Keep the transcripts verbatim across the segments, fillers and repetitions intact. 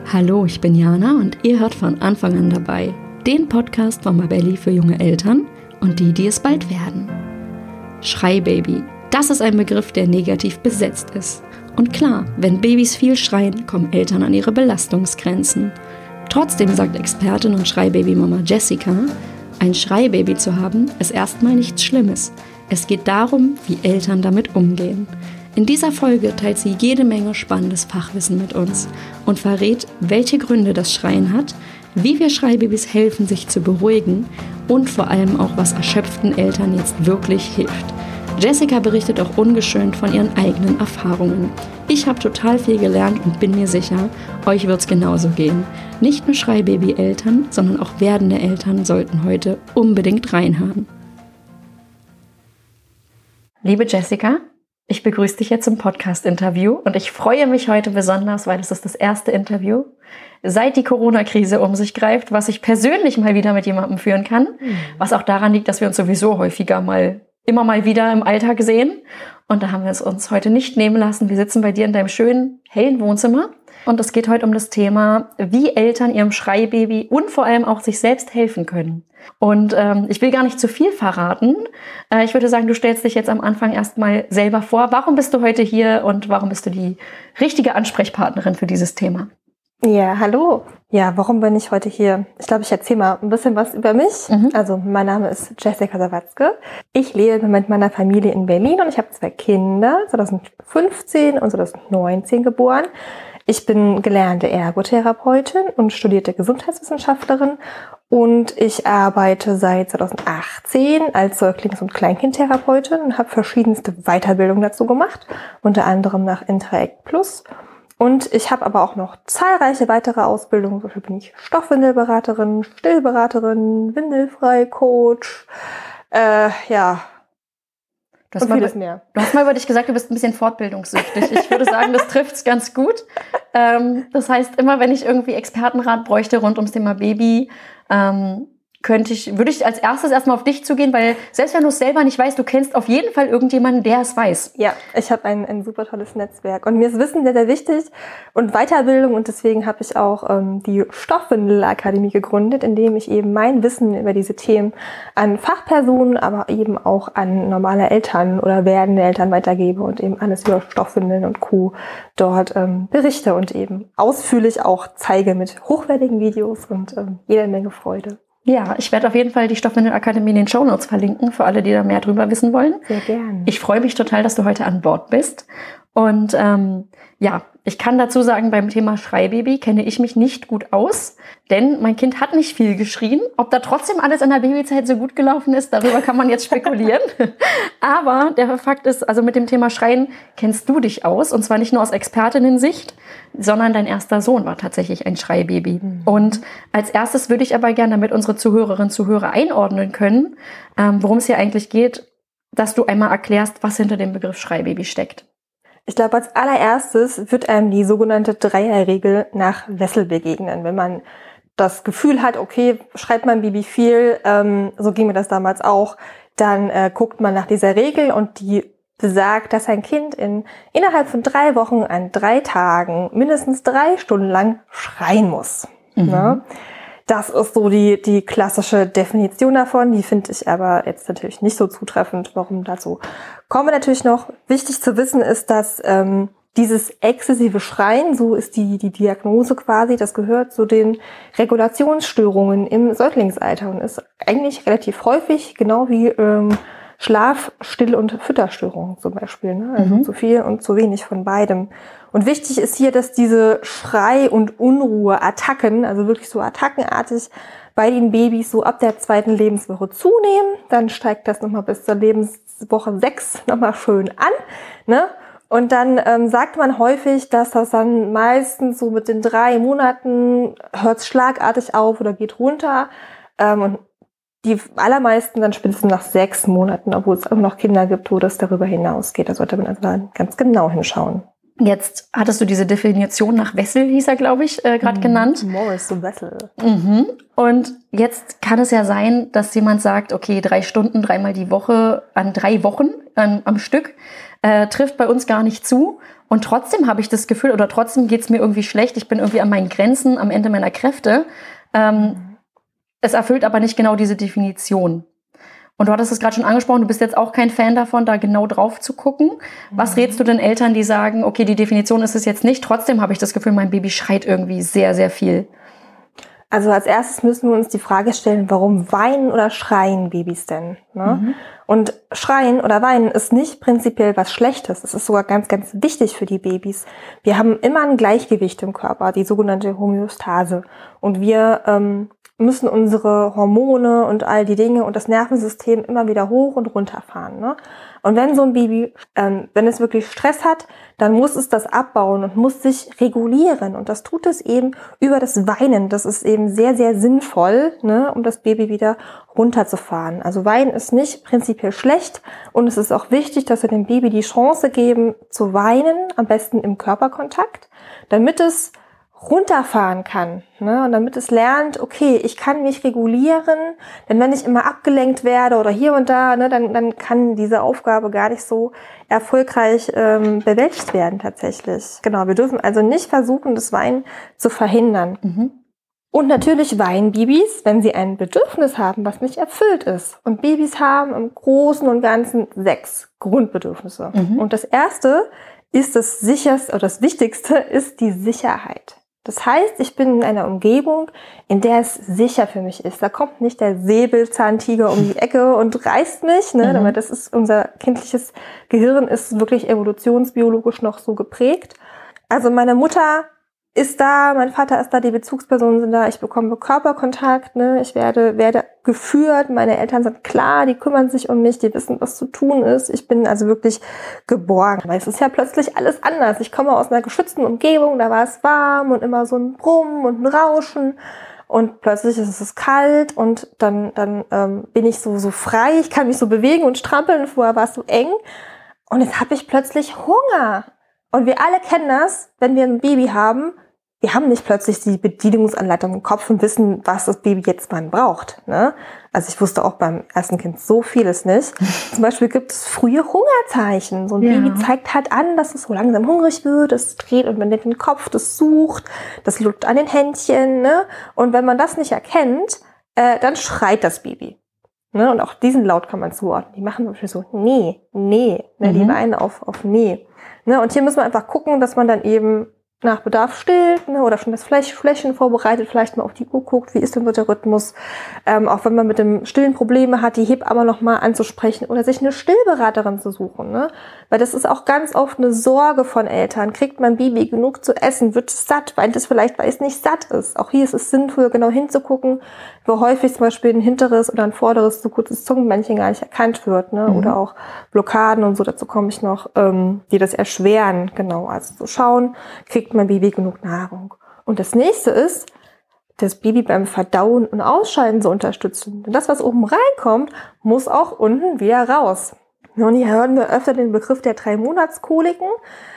Hallo, ich bin Jana und ihr hört von Anfang an dabei den Podcast von Mabelli für junge Eltern und die, die es bald werden. Schreibaby, das ist ein Begriff, der negativ besetzt ist. Und klar, wenn Babys viel schreien, kommen Eltern an ihre Belastungsgrenzen. Trotzdem sagt Expertin und Schreibaby-Mama Jessica, ein Schreibaby zu haben, ist erstmal nichts Schlimmes. Es geht darum, wie Eltern damit umgehen. In dieser Folge teilt sie jede Menge spannendes Fachwissen mit uns und verrät, welche Gründe das Schreien hat, wie wir Schreibabys helfen, sich zu beruhigen und vor allem auch, was erschöpften Eltern jetzt wirklich hilft. Jessica berichtet auch ungeschönt von ihren eigenen Erfahrungen. Ich habe total viel gelernt und bin mir sicher, euch wird es genauso gehen. Nicht nur Schreibaby-Eltern, sondern auch werdende Eltern sollten heute unbedingt reinhören. Liebe Jessica, ich begrüße dich jetzt im Podcast-Interview und ich freue mich heute besonders, weil es ist das erste Interview, seit die Corona-Krise um sich greift, was ich persönlich mal wieder mit jemandem führen kann, mhm. was auch daran liegt, dass wir uns sowieso häufiger mal, immer mal wieder im Alltag sehen. Und da haben wir es uns heute nicht nehmen lassen. Wir sitzen bei dir in deinem schönen, hellen Wohnzimmer und es geht heute um das Thema, wie Eltern ihrem Schreibaby und vor allem auch sich selbst helfen können. Und ähm, ich will gar nicht zu viel verraten. Äh, ich würde sagen, du stellst dich jetzt am Anfang erstmal selber vor. Warum bist du heute hier und warum bist du die richtige Ansprechpartnerin für dieses Thema? Ja, hallo. Ja, warum bin ich heute hier? Ich glaube, ich erzähle mal ein bisschen was über mich. Mhm. Also mein Name ist Jessica Sawatzke. Ich lebe mit meiner Familie in Berlin und ich habe zwei Kinder, zwanzig fünfzehn und zwanzig neunzehn geboren. Ich bin gelernte Ergotherapeutin und studierte Gesundheitswissenschaftlerin und ich arbeite seit zwanzig achtzehn als Säuglings- und Kleinkindtherapeutin und habe verschiedenste Weiterbildungen dazu gemacht, unter anderem nach Interact Plus. Und ich habe aber auch noch zahlreiche weitere Ausbildungen. So bin ich Stoffwindelberaterin, Stillberaterin, Windelfrei-Coach, äh, ja, du hast, mal, mehr. du hast mal über dich gesagt, du bist ein bisschen fortbildungssüchtig. Ich würde sagen, das trifft's ganz gut. Ähm, das heißt, immer wenn ich irgendwie Expertenrat bräuchte rund ums Thema Baby, ähm, könnte ich, würde ich als erstes erstmal auf dich zugehen, weil selbst wenn du es selber nicht weißt, du kennst auf jeden Fall irgendjemanden, der es weiß. Ja, ich habe ein, ein super tolles Netzwerk und mir ist Wissen sehr, sehr wichtig und Weiterbildung und deswegen habe ich auch ähm, die Stoffwindelakademie gegründet, in dem ich eben mein Wissen über diese Themen an Fachpersonen, aber eben auch an normale Eltern oder werdende Eltern weitergebe und eben alles über Stoffwindeln und Co. dort ähm, berichte und eben ausführlich auch zeige mit hochwertigen Videos und ähm, jede Menge Freude. Ja, ich werde auf jeden Fall die Stoffwindelakademie in den Shownotes verlinken, für alle, die da mehr drüber wissen wollen. Sehr gerne. Ich freue mich total, dass du heute an Bord bist. Und ähm, ja, ich kann dazu sagen, beim Thema Schreibaby kenne ich mich nicht gut aus, denn mein Kind hat nicht viel geschrien. Ob da trotzdem alles in der Babyzeit so gut gelaufen ist, darüber kann man jetzt spekulieren. Aber der Fakt ist, also mit dem Thema Schreien kennst du dich aus. Und zwar nicht nur aus Expertinnen-Sicht, sondern dein erster Sohn war tatsächlich ein Schreibaby. Mhm. Und als erstes würde ich aber gerne, damit unsere Zuhörerinnen und Zuhörer einordnen können, ähm, worum es hier eigentlich geht, dass du einmal erklärst, was hinter dem Begriff Schreibaby steckt. Ich glaube, als allererstes wird einem die sogenannte Dreierregel nach Wessel begegnen. Wenn man das Gefühl hat, okay, schreibt mein Baby viel, ähm, so ging mir das damals auch, dann äh, guckt man nach dieser Regel und die besagt, dass ein Kind in innerhalb von drei Wochen an drei Tagen mindestens drei Stunden lang schreien muss. Mhm. Ne? Das ist so die, die klassische Definition davon. Die finde ich aber jetzt natürlich nicht so zutreffend. Warum dazu kommen wir natürlich noch. Wichtig zu wissen ist, dass ähm, dieses exzessive Schreien, so ist die, die Diagnose quasi, das gehört zu den Regulationsstörungen im Säuglingsalter und ist eigentlich relativ häufig, genau wie ähm, Schlaf-, Still- und Fütterstörungen zum Beispiel. Ne? Also mhm. zu viel und zu wenig von beidem. Und wichtig ist hier, dass diese Schrei- und Unruhe-Attacken, also wirklich so attackenartig bei den Babys so ab der zweiten Lebenswoche zunehmen. Dann steigt das nochmal bis zur Lebenswoche sechs nochmal schön an. Ne? Und dann ähm, sagt man häufig, dass das dann meistens so mit den drei Monaten hört schlagartig auf oder geht runter. Ähm, und die allermeisten dann spätestens nach sechs Monaten, obwohl es auch noch Kinder gibt, wo das darüber hinausgeht. Da sollte man also dann ganz genau hinschauen. Jetzt hattest du diese Definition nach Wessel, hieß er, glaube ich, äh, gerade mm, genannt. Morris Wessel. Mhm. Und jetzt kann es ja sein, dass jemand sagt, okay, drei Stunden, dreimal die Woche, an drei Wochen ähm, am Stück. äh, trifft bei uns gar nicht zu. Und trotzdem habe ich das Gefühl, oder trotzdem geht es mir irgendwie schlecht. Ich bin irgendwie an meinen Grenzen, am Ende meiner Kräfte. Ähm, es erfüllt aber nicht genau diese Definition. Und du hattest es gerade schon angesprochen, du bist jetzt auch kein Fan davon, da genau drauf zu gucken. Was Mhm. rätst du den Eltern, die sagen, okay, die Definition ist es jetzt nicht, trotzdem habe ich das Gefühl, mein Baby schreit irgendwie sehr, sehr viel? Also als erstes müssen wir uns die Frage stellen, warum weinen oder schreien Babys denn? Ne? Mhm. Und schreien oder weinen ist nicht prinzipiell was Schlechtes. Es ist sogar ganz, ganz wichtig für die Babys. Wir haben immer ein Gleichgewicht im Körper, die sogenannte Homöostase. Und wir ähm, müssen unsere Hormone und all die Dinge und das Nervensystem immer wieder hoch und runter fahren. Ne? Und wenn so ein Baby, ähm, wenn es wirklich Stress hat, dann muss es das abbauen und muss sich regulieren. Und das tut es eben über das Weinen. Das ist eben sehr, sehr sinnvoll, ne, um das Baby wieder runterzufahren. Also Weinen ist nicht prinzipiell schlecht. Und es ist auch wichtig, dass wir dem Baby die Chance geben, zu weinen, am besten im Körperkontakt, damit es runterfahren kann, ne? Und damit es lernt, okay, ich kann mich regulieren, denn wenn ich immer abgelenkt werde oder hier und da, ne, dann, dann kann diese Aufgabe gar nicht so erfolgreich ähm, bewältigt werden tatsächlich. Genau, wir dürfen also nicht versuchen, das Weinen zu verhindern. Mhm. Und natürlich weinen Babys, wenn sie ein Bedürfnis haben, was nicht erfüllt ist. Und Babys haben im Großen und Ganzen sechs Grundbedürfnisse. Mhm. Und das erste ist das sicherste oder das wichtigste ist die Sicherheit. Das heißt, ich bin in einer Umgebung, in der es sicher für mich ist. Da kommt nicht der Säbelzahntiger um die Ecke und reißt mich, ne? Mhm. Das ist unser kindliches Gehirn ist wirklich evolutionsbiologisch noch so geprägt. Also meine Mutter ist da, mein Vater ist da, die Bezugspersonen sind da, ich bekomme Körperkontakt, ne? Ich werde, werde geführt, meine Eltern sind klar, die kümmern sich um mich, die wissen, was zu tun ist. Ich bin also wirklich geborgen. Aber es ist ja plötzlich alles anders. Ich komme aus einer geschützten Umgebung, da war es warm und immer so ein Brummen und ein Rauschen. Und plötzlich ist es kalt und dann, dann ähm, bin ich so, so frei, ich kann mich so bewegen und strampeln. Vorher war es so eng. Und jetzt habe ich plötzlich Hunger. Und wir alle kennen das, wenn wir ein Baby haben. Wir haben nicht plötzlich die Bedienungsanleitung im Kopf und wissen, was das Baby jetzt mal braucht. Ne? Also ich wusste auch beim ersten Kind so vieles nicht. Zum Beispiel gibt es frühe Hungerzeichen. So ein ja. Baby zeigt halt an, dass es so langsam hungrig wird. Es dreht und wendet den Kopf, das sucht, das lutscht an den Händchen. Ne? Und wenn man das nicht erkennt, äh, dann schreit das Baby. Ne? Und auch diesen Laut kann man zuordnen. Die machen zum Beispiel so, nee, nee. Ne? Mhm. Die weinen auf, auf nee. Ne? Und hier müssen wir einfach gucken, dass man dann eben nach Bedarf stillt, ne, oder schon das Fläschchen vorbereitet, vielleicht mal auf die Uhr guckt, wie ist denn so der Rhythmus, ähm, auch wenn man mit dem Stillen Probleme hat, die Hebamme noch mal anzusprechen oder sich eine Stillberaterin zu suchen, ne, weil das ist auch ganz oft eine Sorge von Eltern, kriegt mein Baby genug zu essen, wird es satt, weint es vielleicht, weil es nicht satt ist. Auch hier ist es sinnvoll, genau hinzugucken, wo häufig zum Beispiel ein hinteres oder ein vorderes zu kurzes Zungenbändchen gar nicht erkannt wird, ne, mhm. oder auch Blockaden und so, dazu komme ich noch, ähm, die das erschweren, genau, also zu schauen, kriegt mein Baby genug Nahrung. Und das nächste ist, das Baby beim Verdauen und Ausscheiden zu unterstützen. Denn das, was oben reinkommt, muss auch unten wieder raus. Und hier hören wir öfter den Begriff der Drei-Monats-Koliken.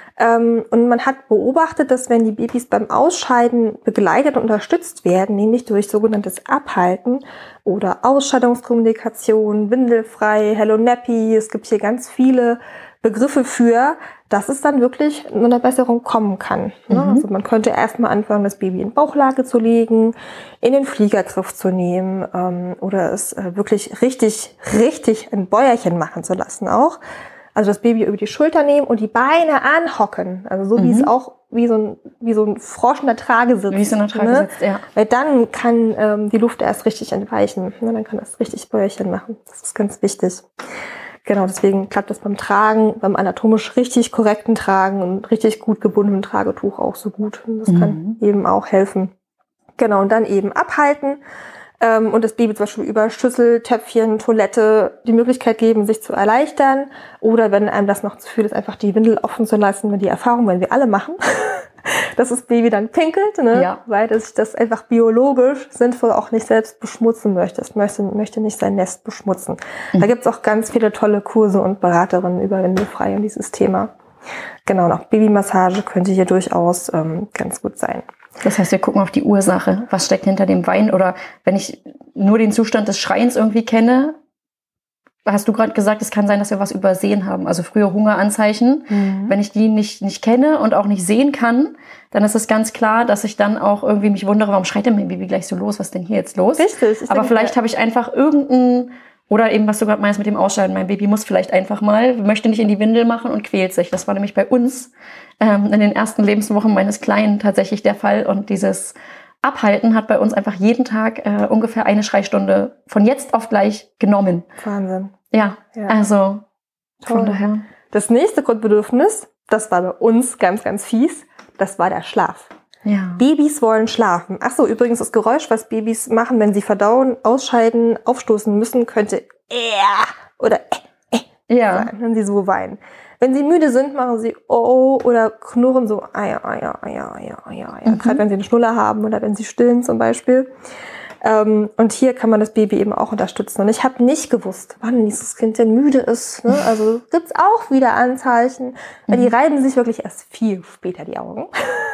Und man hat beobachtet, dass wenn die Babys beim Ausscheiden begleitet und unterstützt werden, nämlich durch sogenanntes Abhalten oder Ausscheidungskommunikation, windelfrei, Hello Nappy, es gibt hier ganz viele Begriffe für, dass es dann wirklich zu einer Besserung kommen kann. Mhm. Also man könnte erstmal anfangen, das Baby in Bauchlage zu legen, in den Fliegergriff zu nehmen ähm, oder es äh, wirklich richtig, richtig ein Bäuerchen machen zu lassen auch. Also das Baby über die Schulter nehmen und die Beine anhocken. Also so mhm. wie es auch wie so ein wie so ein Frosch in der Trage sitzt. Wie es in der Trage ne? sitzt, ja. Weil dann kann ähm, die Luft erst richtig entweichen. Ne? Dann kann das richtig Bäuerchen machen. Das ist ganz wichtig. Genau, deswegen klappt das beim Tragen, beim anatomisch richtig korrekten Tragen und richtig gut gebundenen Tragetuch auch so gut. Und das mhm. kann eben auch helfen. Genau, und dann eben abhalten ähm, und das Baby zum Beispiel über Schüssel, Töpfchen, Toilette die Möglichkeit geben, sich zu erleichtern. Oder wenn einem das noch zu viel ist, einfach die Windel offen zu lassen, wenn die Erfahrung, wenn wir alle machen, dass das Baby dann pinkelt, ne? Ja. Weil das, das einfach biologisch sinnvoll auch nicht selbst beschmutzen möchte. Es möchte, möchte nicht sein Nest beschmutzen. Mhm. Da gibt's auch ganz viele tolle Kurse und Beraterinnen über Windelfrei und dieses Thema. Genau, und auch Babymassage könnte hier durchaus ähm, ganz gut sein. Das heißt, wir gucken auf die Ursache. Was steckt hinter dem Weinen? Oder wenn ich nur den Zustand des Schreiens irgendwie kenne, hast du gerade gesagt, es kann sein, dass wir was übersehen haben. Also frühe Hungeranzeichen. Mhm. Wenn ich die nicht, nicht kenne und auch nicht sehen kann, dann ist es ganz klar, dass ich dann auch irgendwie mich wundere, warum schreit denn mein Baby gleich so los? Was ist denn hier jetzt los? Richtig. Aber vielleicht habe ich einfach irgendeinen, oder eben, was du gerade meinst mit dem Ausscheiden, mein Baby muss vielleicht einfach mal, möchte nicht in die Windel machen und quält sich. Das war nämlich bei uns ähm, in den ersten Lebenswochen meines Kleinen tatsächlich der Fall. Und dieses Abhalten hat bei uns einfach jeden Tag äh, ungefähr eine Schreistunde von jetzt auf gleich genommen. Wahnsinn. Ja, ja. Also Toll. Von daher. Das nächste Grundbedürfnis, das war bei uns ganz, ganz fies, das war der Schlaf. Ja. Babys wollen schlafen. Ach so, übrigens das Geräusch, was Babys machen, wenn sie verdauen, ausscheiden, aufstoßen müssen, könnte äh oder äh, äh ja. sein, wenn sie so weinen. Wenn sie müde sind, machen sie oh oder knurren so Eier, Eier, Eier, Eier, Eier, Eier. Mhm. Gerade wenn sie einen Schnuller haben oder wenn sie stillen zum Beispiel. Ähm, und hier kann man das Baby eben auch unterstützen. Und ich habe nicht gewusst, wann dieses Kind denn müde ist. Ne? Also gibt's auch wieder Anzeichen. Weil die reiben sich wirklich erst viel später die Augen.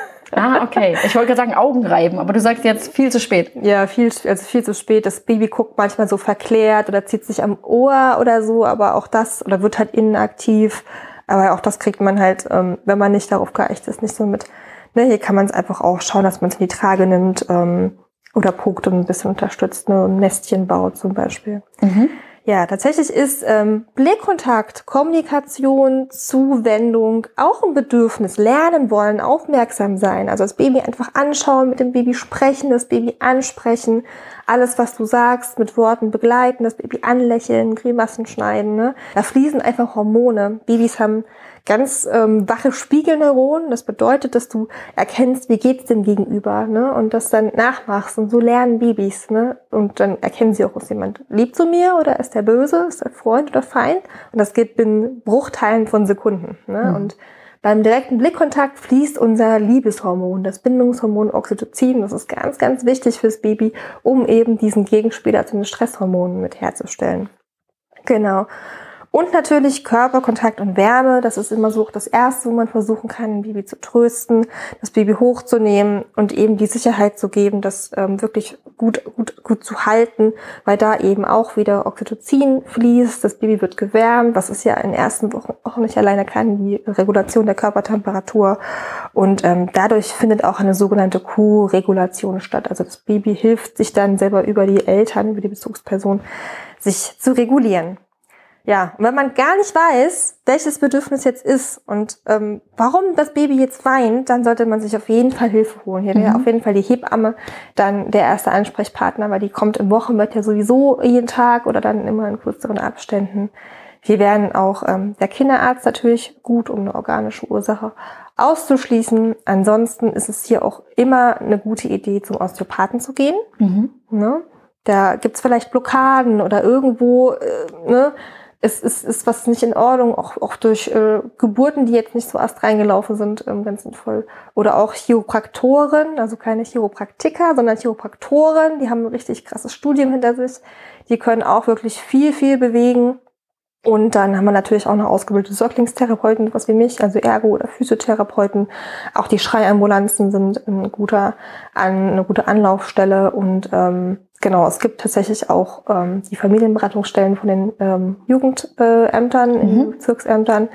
Ah, okay. Ich wollte gerade sagen Augenreiben, aber du sagst jetzt viel zu spät. Ja, viel, also viel zu spät. Das Baby guckt manchmal so verklärt oder zieht sich am Ohr oder so, aber auch das, oder wird halt inaktiv. Aber auch das kriegt man halt, ähm, wenn man nicht darauf geeicht ist, nicht so mit. Ne, hier kann man es einfach auch schauen, dass man es in die Trage nimmt ähm, oder guckt und ein bisschen unterstützt, ne, ein Nestchen baut zum Beispiel. Mhm. Ja, tatsächlich ist ähm, Blickkontakt, Kommunikation, Zuwendung auch ein Bedürfnis. Lernen wollen, aufmerksam sein. Also das Baby einfach anschauen, mit dem Baby sprechen, das Baby ansprechen. Alles, was du sagst, mit Worten begleiten, das Baby anlächeln, Grimassen schneiden. Ne? Da fließen einfach Hormone. Babys haben ganz ähm, wache Spiegelneuronen. Das bedeutet, dass du erkennst, wie geht's dem Gegenüber, ne? Und das dann nachmachst. Und so lernen Babys, ne? Und dann erkennen sie auch, ist jemand lieb zu mir oder ist der böse, ist der Freund oder Feind? Und das geht in Bruchteilen von Sekunden, ne? Mhm. Und beim direkten Blickkontakt fließt unser Liebeshormon, das Bindungshormon Oxytocin. Das ist ganz, ganz wichtig fürs Baby, um eben diesen Gegenspieler zu den Stresshormonen mit herzustellen. Genau. Und natürlich Körperkontakt und Wärme. Das ist immer so das Erste, wo man versuchen kann, ein Baby zu trösten, das Baby hochzunehmen und eben die Sicherheit zu geben, das ähm, wirklich gut, gut, gut zu halten, weil da eben auch wieder Oxytocin fließt. Das Baby wird gewärmt, was es ja in den ersten Wochen auch nicht alleine kann, die Regulation der Körpertemperatur. Und ähm, dadurch findet auch eine sogenannte Co-Regulation statt. Also das Baby hilft sich dann selber über die Eltern, über die Bezugsperson, sich zu regulieren. Ja, und wenn man gar nicht weiß, welches Bedürfnis jetzt ist und ähm, warum das Baby jetzt weint, dann sollte man sich auf jeden Fall Hilfe holen. Hier wäre mhm. auf jeden Fall die Hebamme dann der erste Ansprechpartner, weil die kommt im Wochenbett ja sowieso jeden Tag oder dann immer in kürzeren Abständen. Hier wären auch ähm, der Kinderarzt natürlich gut, um eine organische Ursache auszuschließen. Ansonsten ist es hier auch immer eine gute Idee, zum Osteopathen zu gehen. Mhm. Ne? Da gibt's vielleicht Blockaden oder irgendwo, äh, ne? Es ist, ist was nicht in Ordnung, auch, auch durch äh, Geburten, die jetzt nicht so erst reingelaufen sind, ähm, ganz sinnvoll. Oder auch Chiropraktoren, also keine Chiropraktiker, sondern Chiropraktoren, die haben ein richtig krasses Studium hinter sich. Die können auch wirklich viel, viel bewegen. Und dann haben wir natürlich auch noch ausgebildete Säuglingstherapeuten, was wie mich, also Ergo- oder Physiotherapeuten. Auch die Schreiambulanzen sind ein guter, an, eine gute Anlaufstelle. Und ähm, genau, es gibt tatsächlich auch ähm, die Familienberatungsstellen von den ähm, Jugendämtern, mhm. in den Bezirksämtern.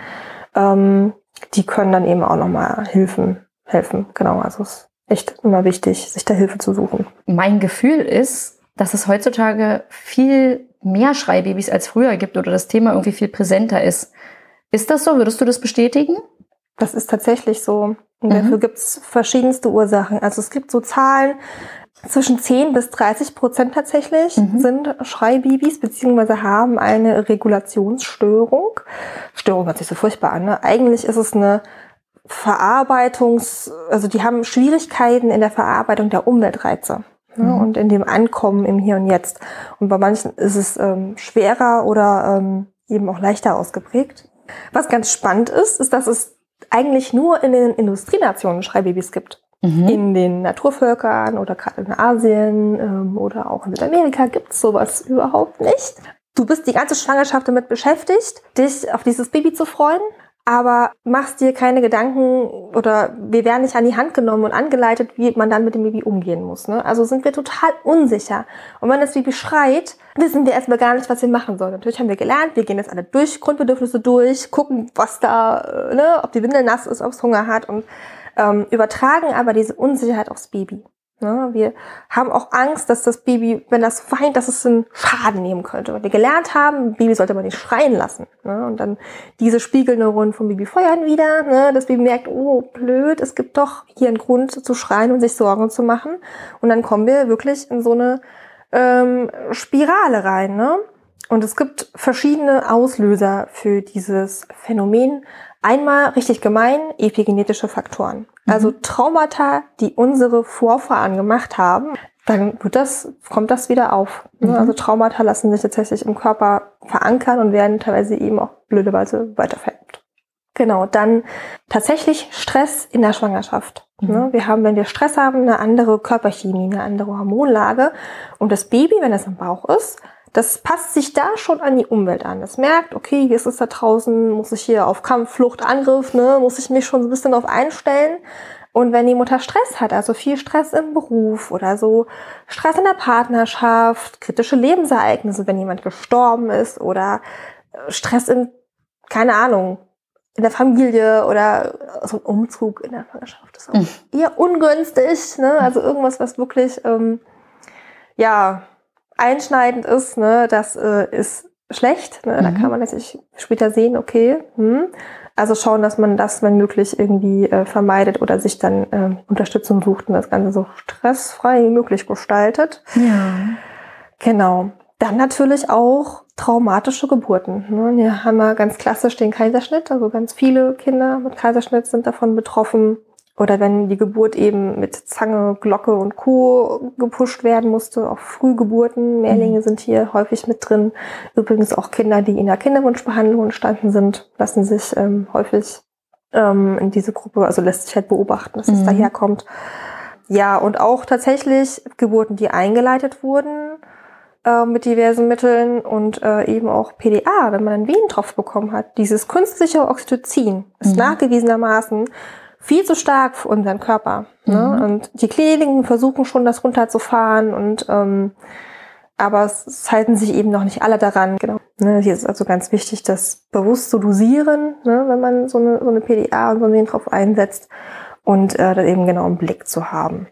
Ähm, die können dann eben auch nochmal Hilfen, helfen. Genau, also es ist echt immer wichtig, sich da Hilfe zu suchen. Mein Gefühl ist, dass es heutzutage viel mehr Schreibabys als früher gibt oder das Thema irgendwie viel präsenter ist. Ist das so? Würdest du das bestätigen? Das ist tatsächlich so. Und mhm. dafür gibt es verschiedenste Ursachen. Also es gibt so Zahlen, zwischen zehn bis dreißig Prozent tatsächlich mhm. sind Schreibabys beziehungsweise haben eine Regulationsstörung. Störung hört sich so furchtbar an, ne? Eigentlich ist es eine Verarbeitungs-, also die haben Schwierigkeiten in der Verarbeitung der Umweltreize. Ja, mhm. und in dem Ankommen im Hier und Jetzt. Und bei manchen ist es ähm, schwerer oder ähm, eben auch leichter ausgeprägt. Was ganz spannend ist, ist, dass es eigentlich nur in den Industrienationen Schreibabys gibt. Mhm. In den Naturvölkern oder gerade in Asien ähm, oder auch in Südamerika gibt es sowas überhaupt nicht. Du bist die ganze Schwangerschaft damit beschäftigt, dich auf dieses Baby zu freuen. aber machst dir keine Gedanken oder wir werden nicht an die Hand genommen und angeleitet, wie man dann mit dem Baby umgehen muss. Ne? Also sind wir total unsicher. Und wenn das Baby schreit, wissen wir erstmal gar nicht, was wir machen sollen. Natürlich haben wir gelernt, wir gehen jetzt alle durch, Grundbedürfnisse durch, gucken, was da, ne, ob die Windel nass ist, ob es Hunger hat und ähm, übertragen aber diese Unsicherheit aufs Baby. Ne? Wir haben auch Angst, dass das Baby, wenn das weint, dass es einen Schaden nehmen könnte. Weil wir gelernt haben, ein Baby sollte man nicht schreien lassen. Ne? Und dann diese Spiegelneuronen vom Baby feuern wieder. Ne? Das Baby merkt, oh blöd, es gibt doch hier einen Grund zu schreien und sich Sorgen zu machen. Und dann kommen wir wirklich in so eine ähm, Spirale rein. Ne? Und es gibt verschiedene Auslöser für dieses Phänomen. Einmal, richtig gemein, epigenetische Faktoren. Mhm. Also Traumata, die unsere Vorfahren gemacht haben, dann wird das, kommt das wieder auf. Mhm. Also Traumata lassen sich tatsächlich im Körper verankern und werden teilweise eben auch blöderweise weitervererbt. Genau, dann tatsächlich Stress in der Schwangerschaft. Mhm. Wir haben, wenn wir Stress haben, eine andere Körperchemie, eine andere Hormonlage. Und das Baby, wenn es im Bauch ist, das passt sich da schon an die Umwelt an. Das merkt, okay, wie ist es da draußen, muss ich hier auf Kampf, Flucht, Angriff, ne, muss ich mich schon so ein bisschen darauf einstellen. Und wenn die Mutter Stress hat, also viel Stress im Beruf oder so Stress in der Partnerschaft, kritische Lebensereignisse, wenn jemand gestorben ist oder Stress in, keine Ahnung, in der Familie oder so ein Umzug in der Schwangerschaft ist auch mhm. eher ungünstig, ne, also irgendwas, was wirklich, ähm, ja, einschneidend ist, ne, das äh, ist schlecht. Ne? Mhm. Da kann man natürlich später sehen, okay, hm. also schauen, dass man das, wenn möglich, irgendwie äh, vermeidet oder sich dann äh, Unterstützung sucht und das Ganze so stressfrei wie möglich gestaltet. Ja. Genau. Dann natürlich auch traumatische Geburten. Ne? Hier haben wir ganz klassisch den Kaiserschnitt, also ganz viele Kinder mit Kaiserschnitt sind davon betroffen. Oder wenn die Geburt eben mit Zange, Glocke und Co. gepusht werden musste, auch Frühgeburten, Mehrlinge mhm. sind hier häufig mit drin. Übrigens auch Kinder, die in der Kinderwunschbehandlung entstanden sind, lassen sich ähm, häufig ähm, in diese Gruppe, also lässt sich halt beobachten, dass mhm. es daherkommt. Ja, und auch tatsächlich Geburten, die eingeleitet wurden äh, mit diversen Mitteln und äh, eben auch P D A, wenn man einen Venentropf bekommen hat. Dieses künstliche Oxytocin ist mhm. nachgewiesenermaßen viel zu stark für unseren Körper. Ne? Mhm. Und die Kliniken versuchen schon, das runterzufahren und ähm, aber es, es halten sich eben noch nicht alle daran. Genau. Ne? Hier ist also ganz wichtig, das bewusst zu dosieren, ne? wenn man so eine, so eine P D A und so einen Venentropf einsetzt und äh, das eben genau im Blick zu haben.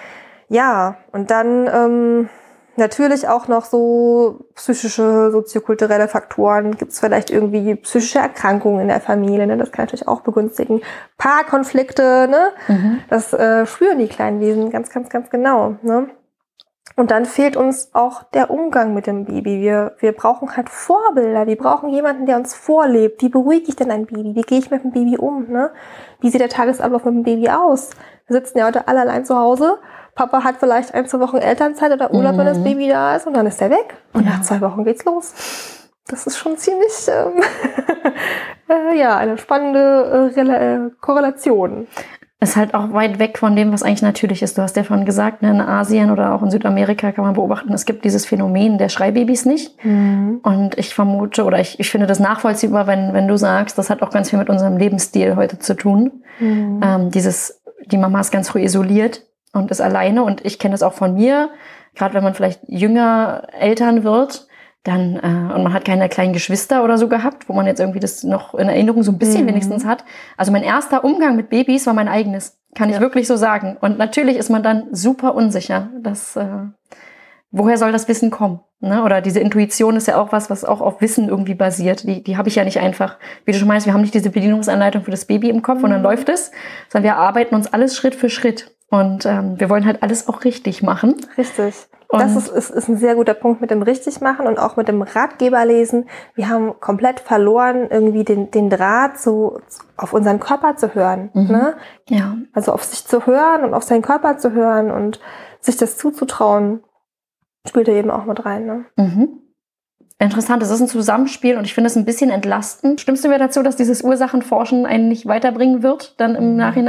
Ja, und dann ähm, natürlich auch noch so psychische, soziokulturelle Faktoren. Gibt es vielleicht irgendwie psychische Erkrankungen in der Familie? Ne? Das kann natürlich auch begünstigen. Paarkonflikte, ne? Mhm. Das äh, spüren die kleinen Wesen ganz, ganz, ganz genau. Ne? Und dann fehlt uns auch der Umgang mit dem Baby. Wir, wir brauchen halt Vorbilder. Wir brauchen jemanden, der uns vorlebt. Wie beruhige ich denn ein Baby? Wie gehe ich mit dem Baby um? Ne? Wie sieht der Tagesablauf mit dem Baby aus? Wir sitzen ja heute alle allein zu Hause. Papa hat vielleicht ein, zwei Wochen Elternzeit oder Urlaub, mhm. wenn das Baby da ist und dann ist er weg. Und ja. nach zwei Wochen geht's los. Das ist schon ziemlich, ähm, äh, ja, eine spannende äh, Rel- Korrelation. Ist halt auch weit weg von dem, was eigentlich natürlich ist. Du hast ja vorhin gesagt, ne, in Asien oder auch in Südamerika kann man beobachten, es gibt dieses Phänomen der Schreibabys nicht. Mhm. Und ich vermute, oder ich, ich finde das nachvollziehbar, wenn, wenn du sagst, das hat auch ganz viel mit unserem Lebensstil heute zu tun. Mhm. Ähm, dieses, die Mama ist ganz früh isoliert und ist alleine. Und ich kenne das auch von mir, gerade wenn man vielleicht jünger Eltern wird, dann äh, und man hat keine kleinen Geschwister oder so gehabt, wo man jetzt irgendwie das noch in Erinnerung so ein bisschen mhm. wenigstens hat. Also mein erster Umgang mit Babys war mein eigenes, kann ich ja. wirklich so sagen. Und natürlich ist man dann super unsicher. Das, äh, woher soll das Wissen kommen? Ne? Oder diese Intuition ist ja auch was, was auch auf Wissen irgendwie basiert. Die, die habe ich ja nicht einfach, wie du schon meinst, wir haben nicht diese Bedienungsanleitung für das Baby im Kopf mhm. und dann läuft es, sondern wir arbeiten uns alles Schritt für Schritt. Und ähm, wir wollen halt alles auch richtig machen. Richtig. Und das ist, ist, ist ein sehr guter Punkt mit dem Richtigmachen und auch mit dem Ratgeberlesen. Wir haben komplett verloren, irgendwie den, den Draht so auf unseren Körper zu hören. Mhm. Ne? Ja. Also auf sich zu hören und auf seinen Körper zu hören und sich das zuzutrauen, spielt er eben auch mit rein. Ne? Mhm. Interessant, das ist ein Zusammenspiel und ich finde es ein bisschen entlastend. Stimmst du mir dazu, dass dieses Ursachenforschen einen nicht weiterbringen wird, dann im Nachhinein?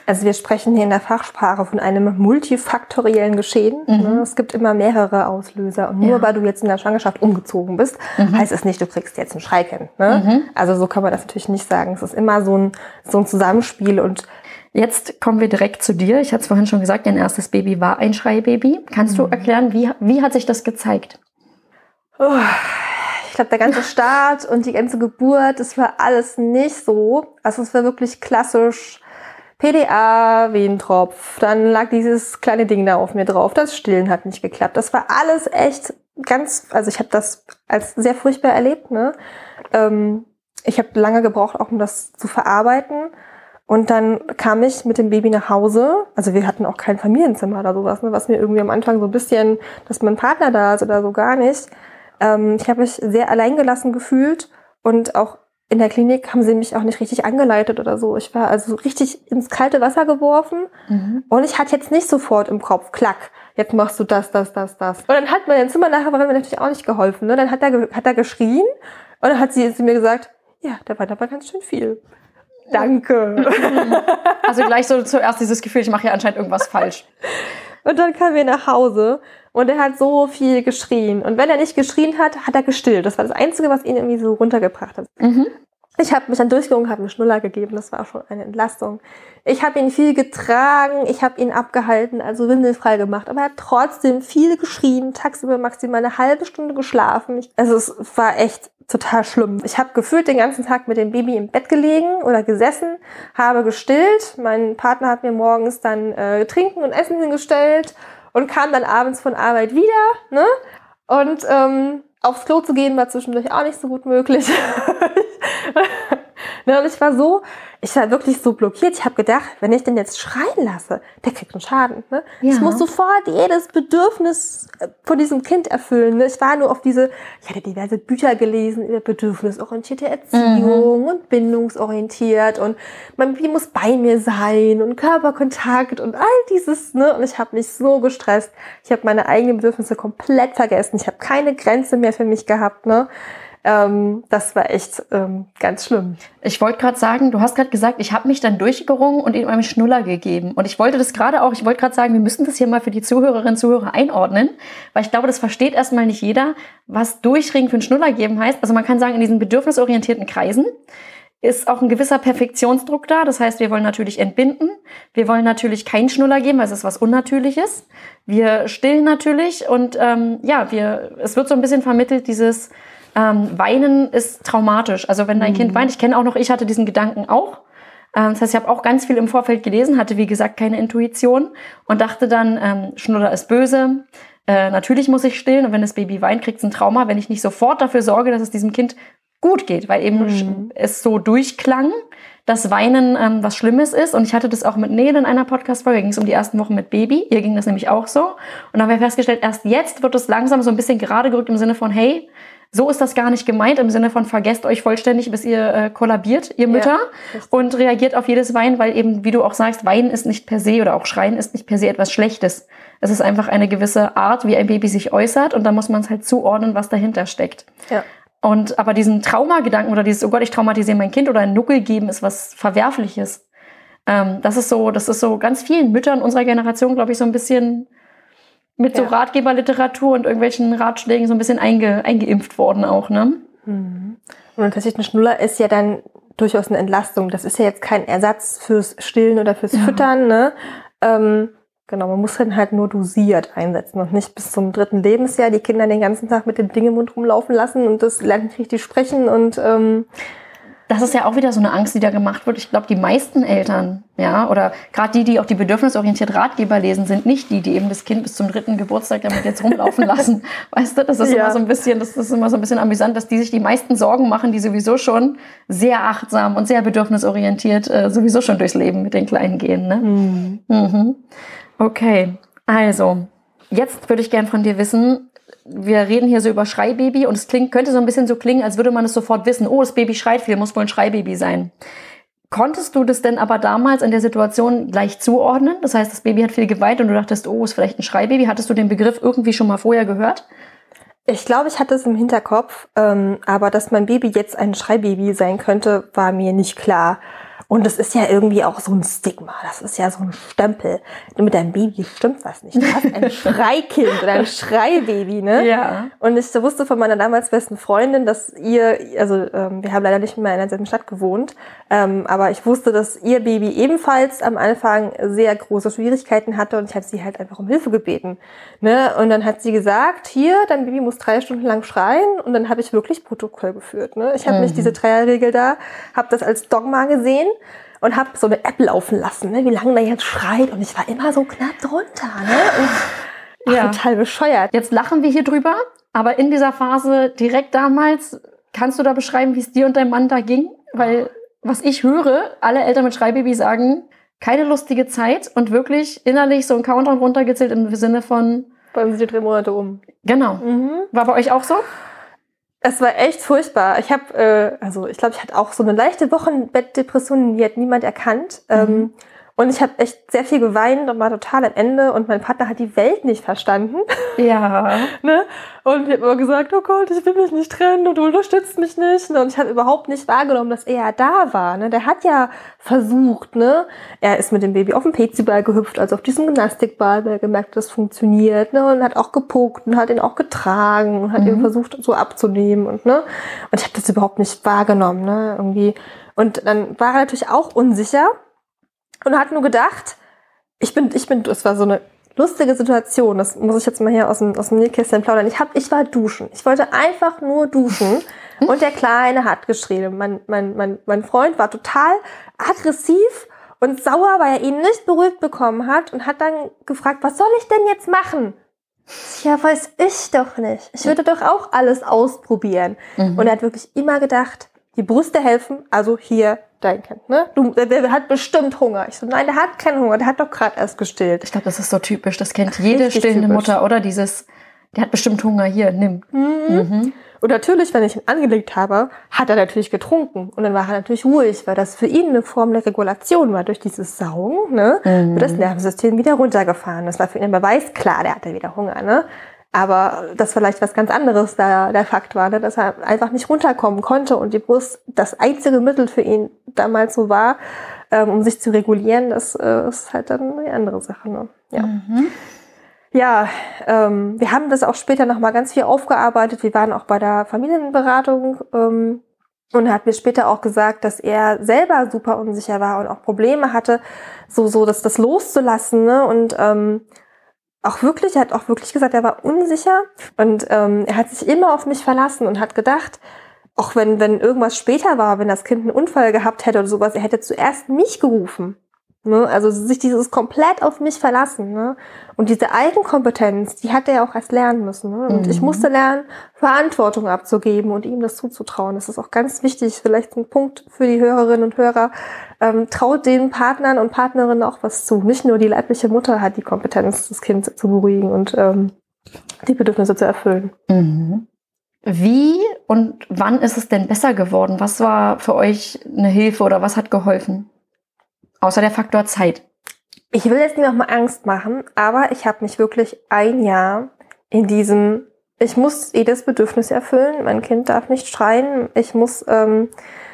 Also wir sprechen hier in der Fachsprache von einem multifaktoriellen Geschehen. Mhm. Es gibt immer mehrere Auslöser. Und nur Ja. weil du jetzt in der Schwangerschaft umgezogen bist, Mhm. heißt es nicht, du kriegst jetzt ein Schreikind. Ne? Mhm. Also so kann man das natürlich nicht sagen. Es ist immer so ein, so ein Zusammenspiel. Und Jetzt kommen wir direkt zu dir. Ich hatte es vorhin schon gesagt, dein erstes Baby war ein Schreibaby. Kannst du erklären, wie, wie hat sich das gezeigt? oh, ich glaube, der ganze Start und die ganze Geburt, das war alles nicht so. Also es war wirklich klassisch P D A, Wehentropf. Dann lag dieses kleine Ding da auf mir drauf. Das Stillen hat nicht geklappt. Das war alles echt ganz, also ich habe das als sehr furchtbar erlebt. Ne? Ähm, ich habe lange gebraucht, auch um das zu verarbeiten. Und dann kam ich mit dem Baby nach Hause. Also wir hatten auch kein Familienzimmer oder sowas, ne? Was mir irgendwie am Anfang so ein bisschen, dass mein Partner da ist oder so, gar nicht. Ähm, ich habe mich sehr alleingelassen gefühlt und auch in der Klinik haben sie mich auch nicht richtig angeleitet oder so. Ich war also richtig ins kalte Wasser geworfen Mhm. und ich hatte jetzt nicht sofort im Kopf, klack, jetzt machst du das, das, das, das. Und dann hat mein Zimmernachbarin mir natürlich auch nicht geholfen. Ne? Dann hat er, ge- hat er geschrien und dann hat sie zu mir gesagt, ja, da war aber ganz schön viel. Danke. Also gleich so zuerst dieses Gefühl, ich mache hier anscheinend irgendwas falsch. Und dann kamen wir nach Hause und er hat so viel geschrien. Und wenn er nicht geschrien hat, hat er gestillt. Das war das Einzige, was ihn irgendwie so runtergebracht hat. Mhm. Ich habe mich dann durchgerungen, habe einen Schnuller gegeben. Das war auch schon eine Entlastung. Ich habe ihn viel getragen, ich habe ihn abgehalten, also windelfrei gemacht. Aber er hat trotzdem viel geschrien, tagsüber maximal eine halbe Stunde geschlafen. Ich, also es war echt total schlimm. Ich habe gefühlt den ganzen Tag mit dem Baby im Bett gelegen oder gesessen, habe gestillt. Mein Partner hat mir morgens dann äh, Trinken und Essen hingestellt und kam dann abends von Arbeit wieder. Ne? Und ähm, aufs Klo zu gehen war zwischendurch auch nicht so gut möglich. Ne, und ich war so, ich war wirklich so blockiert. Ich habe gedacht, wenn ich den jetzt schreien lasse, der kriegt einen Schaden. Ne? Ja. Ich muss sofort jedes Bedürfnis von diesem Kind erfüllen. Ne? Ich war nur auf diese, ich hatte diverse Bücher gelesen über bedürfnisorientierte Erziehung mhm. und bindungsorientiert und mein Baby muss bei mir sein und Körperkontakt und all dieses. Ne? Und ich habe mich so gestresst. Ich habe meine eigenen Bedürfnisse komplett vergessen. Ich habe keine Grenze mehr für mich gehabt. Ne? Ähm, das war echt ähm, ganz schlimm. Ich wollte gerade sagen, du hast gerade gesagt, ich habe mich dann durchgerungen und ihm einen Schnuller gegeben. Und ich wollte das gerade auch, ich wollte gerade sagen, wir müssen das hier mal für die Zuhörerinnen und Zuhörer einordnen, weil ich glaube, das versteht erstmal nicht jeder, was Durchringen für einen Schnuller geben heißt. Also man kann sagen, in diesen bedürfnisorientierten Kreisen ist auch ein gewisser Perfektionsdruck da. Das heißt, wir wollen natürlich entbinden. Wir wollen natürlich keinen Schnuller geben, weil es ist was Unnatürliches. Wir stillen natürlich und ähm, ja, wir, es wird so ein bisschen vermittelt, dieses Ähm, Weinen ist traumatisch. Also wenn dein mhm. Kind weint, ich kenne auch noch, ich hatte diesen Gedanken auch. Ähm, das heißt, ich habe auch ganz viel im Vorfeld gelesen, hatte wie gesagt keine Intuition und dachte dann, ähm, Schnuller ist böse. Äh, natürlich muss ich stillen und wenn das Baby weint, kriegt es ein Trauma, wenn ich nicht sofort dafür sorge, dass es diesem Kind gut geht, weil eben mhm. es so durchklang, dass Weinen ähm, was Schlimmes ist. Und ich hatte das auch mit Nele in einer Podcast-Folge, ging es um die ersten Wochen mit Baby. Ihr ging das nämlich auch so. Und dann haben wir festgestellt, erst jetzt wird es langsam so ein bisschen gerade gerückt im Sinne von, hey, so ist das gar nicht gemeint, im Sinne von vergesst euch vollständig, bis ihr äh, kollabiert, ihr Mütter, ja, und reagiert auf jedes Weinen, weil eben, wie du auch sagst, Weinen ist nicht per se oder auch Schreien ist nicht per se etwas Schlechtes. Es ist einfach eine gewisse Art, wie ein Baby sich äußert und da muss man es halt zuordnen, was dahinter steckt. Ja. Und aber diesen Traumagedanken oder dieses, oh Gott, ich traumatisiere mein Kind oder ein Nuckel geben, ist was Verwerfliches. Ähm, das ist so, das ist so ganz vielen Müttern unserer Generation, glaube ich, so ein bisschen mit so ja. Ratgeberliteratur und irgendwelchen Ratschlägen so ein bisschen einge, eingeimpft worden auch, ne? Mhm. Und tatsächlich ein Schnuller ist ja dann durchaus eine Entlastung. Das ist ja jetzt kein Ersatz fürs Stillen oder fürs ja. Füttern, ne? Ähm, genau, man muss dann halt nur dosiert einsetzen und nicht bis zum dritten Lebensjahr die Kinder den ganzen Tag mit dem Ding im Mund rumlaufen lassen und das lernt nicht richtig sprechen und ähm, das ist ja auch wieder so eine Angst, die da gemacht wird. Ich glaube, die meisten Eltern, ja, oder gerade die, die auch die bedürfnisorientiert Ratgeber lesen, sind nicht die, die eben das Kind bis zum dritten Geburtstag damit jetzt rumlaufen lassen. Weißt du, das ist ja. immer so ein bisschen, das ist immer so ein bisschen amüsant, dass die sich die meisten Sorgen machen, die sowieso schon sehr achtsam und sehr bedürfnisorientiert äh, sowieso schon durchs Leben mit den Kleinen gehen, ne? Mhm. Mhm. Okay, also jetzt würde ich gern von dir wissen, wir reden hier so über Schreibaby und es klingt, könnte so ein bisschen so klingen, als würde man es sofort wissen. Oh, das Baby schreit viel, muss wohl ein Schreibaby sein. Konntest du das denn aber damals in der Situation gleich zuordnen? Das heißt, das Baby hat viel geweint und du dachtest, oh, ist vielleicht ein Schreibaby. Hattest du den Begriff irgendwie schon mal vorher gehört? Ich glaube, ich hatte es im Hinterkopf, ähm, aber dass mein Baby jetzt ein Schreibaby sein könnte, war mir nicht klar. Und das ist ja irgendwie auch so ein Stigma, das ist ja so ein Stempel. Mit deinem Baby stimmt was nicht. Du hast ein Schreikind oder ein Schreibaby, ne? Ja. Und ich wusste von meiner damals besten Freundin, dass ihr, also ähm, wir haben leider nicht mehr in derselben Stadt gewohnt, ähm, aber ich wusste, dass ihr Baby ebenfalls am Anfang sehr große Schwierigkeiten hatte und ich habe sie halt einfach um Hilfe gebeten. Ne? Und dann hat sie gesagt, hier, dein Baby muss drei Stunden lang schreien und dann habe ich wirklich Protokoll geführt. Ne? Ich habe Mhm. nicht diese Dreierregel da, habe das als Dogma gesehen und habe so eine App laufen lassen, ne? Wie lange der jetzt schreit und ich war immer so knapp drunter. Ne? Und, ach, Ja. total bescheuert. Jetzt lachen wir hier drüber, aber in dieser Phase direkt damals, kannst du da beschreiben, wie es dir und deinem Mann da ging? Weil, was ich höre, alle Eltern mit Schreibaby sagen, keine lustige Zeit und wirklich innerlich so ein Countdown runtergezählt im Sinne von... Dann sind die drei Monate um. Genau. Mhm. War bei euch auch so? Es war echt furchtbar. Ich habe, äh, also ich glaube, ich hatte auch so eine leichte Wochenbettdepression, die hat niemand erkannt. Mhm. Ähm, und ich habe echt sehr viel geweint und war total am Ende. Und mein Partner hat die Welt nicht verstanden. Ja. Ne? Und ich habe immer gesagt, oh Gott, ich will mich nicht trennen und du unterstützt mich nicht. Und ich habe überhaupt nicht wahrgenommen, dass er da war. Ne? Der hat ja versucht, ne? Er ist mit dem Baby auf den Peziball gehüpft, also auf diesen Gymnastikball, weil er gemerkt hat, das funktioniert. Ne? Und hat auch gepokt und hat ihn auch getragen und hat mhm. ihn versucht, so abzunehmen. Und, ne? und ich habe das überhaupt nicht wahrgenommen. Ne? Irgendwie. Und dann war er natürlich auch unsicher und hat nur gedacht, ich bin, ich bin, es war so eine lustige Situation, das muss ich jetzt mal hier aus dem, aus dem Nähkästchen plaudern. Ich, hab, ich war duschen. Ich wollte einfach nur duschen und der Kleine hat geschrien. Mein, mein, mein, mein Freund war total aggressiv und sauer, weil er ihn nicht beruhigt bekommen hat und hat dann gefragt, was soll ich denn jetzt machen? Ja, weiß ich doch nicht. Ich würde doch auch alles ausprobieren. Mhm. Und er hat wirklich immer gedacht, die Brüste helfen, also hier dein Kind, ne? Du, der, der hat bestimmt Hunger. Ich so, nein, der hat keinen Hunger, der hat doch gerade erst gestillt. Ich glaube, das ist so typisch. Das kennt jede Richtig stillende typisch. Mutter, oder? Dieses, der hat bestimmt Hunger, hier, nimm. Mhm. Mhm. Und natürlich, wenn ich ihn angelegt habe, hat er natürlich getrunken. Und dann war er natürlich ruhig, weil das für ihn eine Form der Regulation war. Durch dieses Saugen, ne, Mhm. wird das Nervensystem wieder runtergefahren. Das war für ihn ein Beweis, klar, der hatte wieder Hunger, ne? Aber das vielleicht was ganz anderes da der Fakt war, ne? Dass er einfach nicht runterkommen konnte und die Brust das einzige Mittel für ihn damals so war, ähm, um sich zu regulieren. Das äh, ist halt dann eine andere Sache. Ne? Ja, Mhm. ja ähm, wir haben das auch später nochmal ganz viel aufgearbeitet. Wir waren auch bei der Familienberatung ähm, und er hat mir später auch gesagt, dass er selber super unsicher war und auch Probleme hatte, so, so das, das loszulassen, ne? Und ähm, auch wirklich, er hat auch wirklich gesagt, er war unsicher und ähm, er hat sich immer auf mich verlassen und hat gedacht, auch wenn, wenn irgendwas später war, wenn das Kind einen Unfall gehabt hätte oder sowas, er hätte zuerst mich gerufen. Ne? Also sich dieses komplett auf mich verlassen. Ne? Und diese Eigenkompetenz, die hat er ja auch erst lernen müssen. Ne? Und mhm. ich musste lernen, Verantwortung abzugeben und ihm das zuzutrauen. Das ist auch ganz wichtig, vielleicht ein Punkt für die Hörerinnen und Hörer. Ähm, traut den Partnern und Partnerinnen auch was zu. Nicht nur die leibliche Mutter hat die Kompetenz, das Kind zu beruhigen und ähm, die Bedürfnisse zu erfüllen. Mhm. Wie und wann ist es denn besser geworden? Was war für euch eine Hilfe oder was hat geholfen? Außer der Faktor Zeit. Ich will jetzt nicht nochmal Angst machen, aber ich habe mich wirklich ein Jahr in diesem, ich muss jedes Bedürfnis erfüllen, mein Kind darf nicht schreien, ich muss ähm,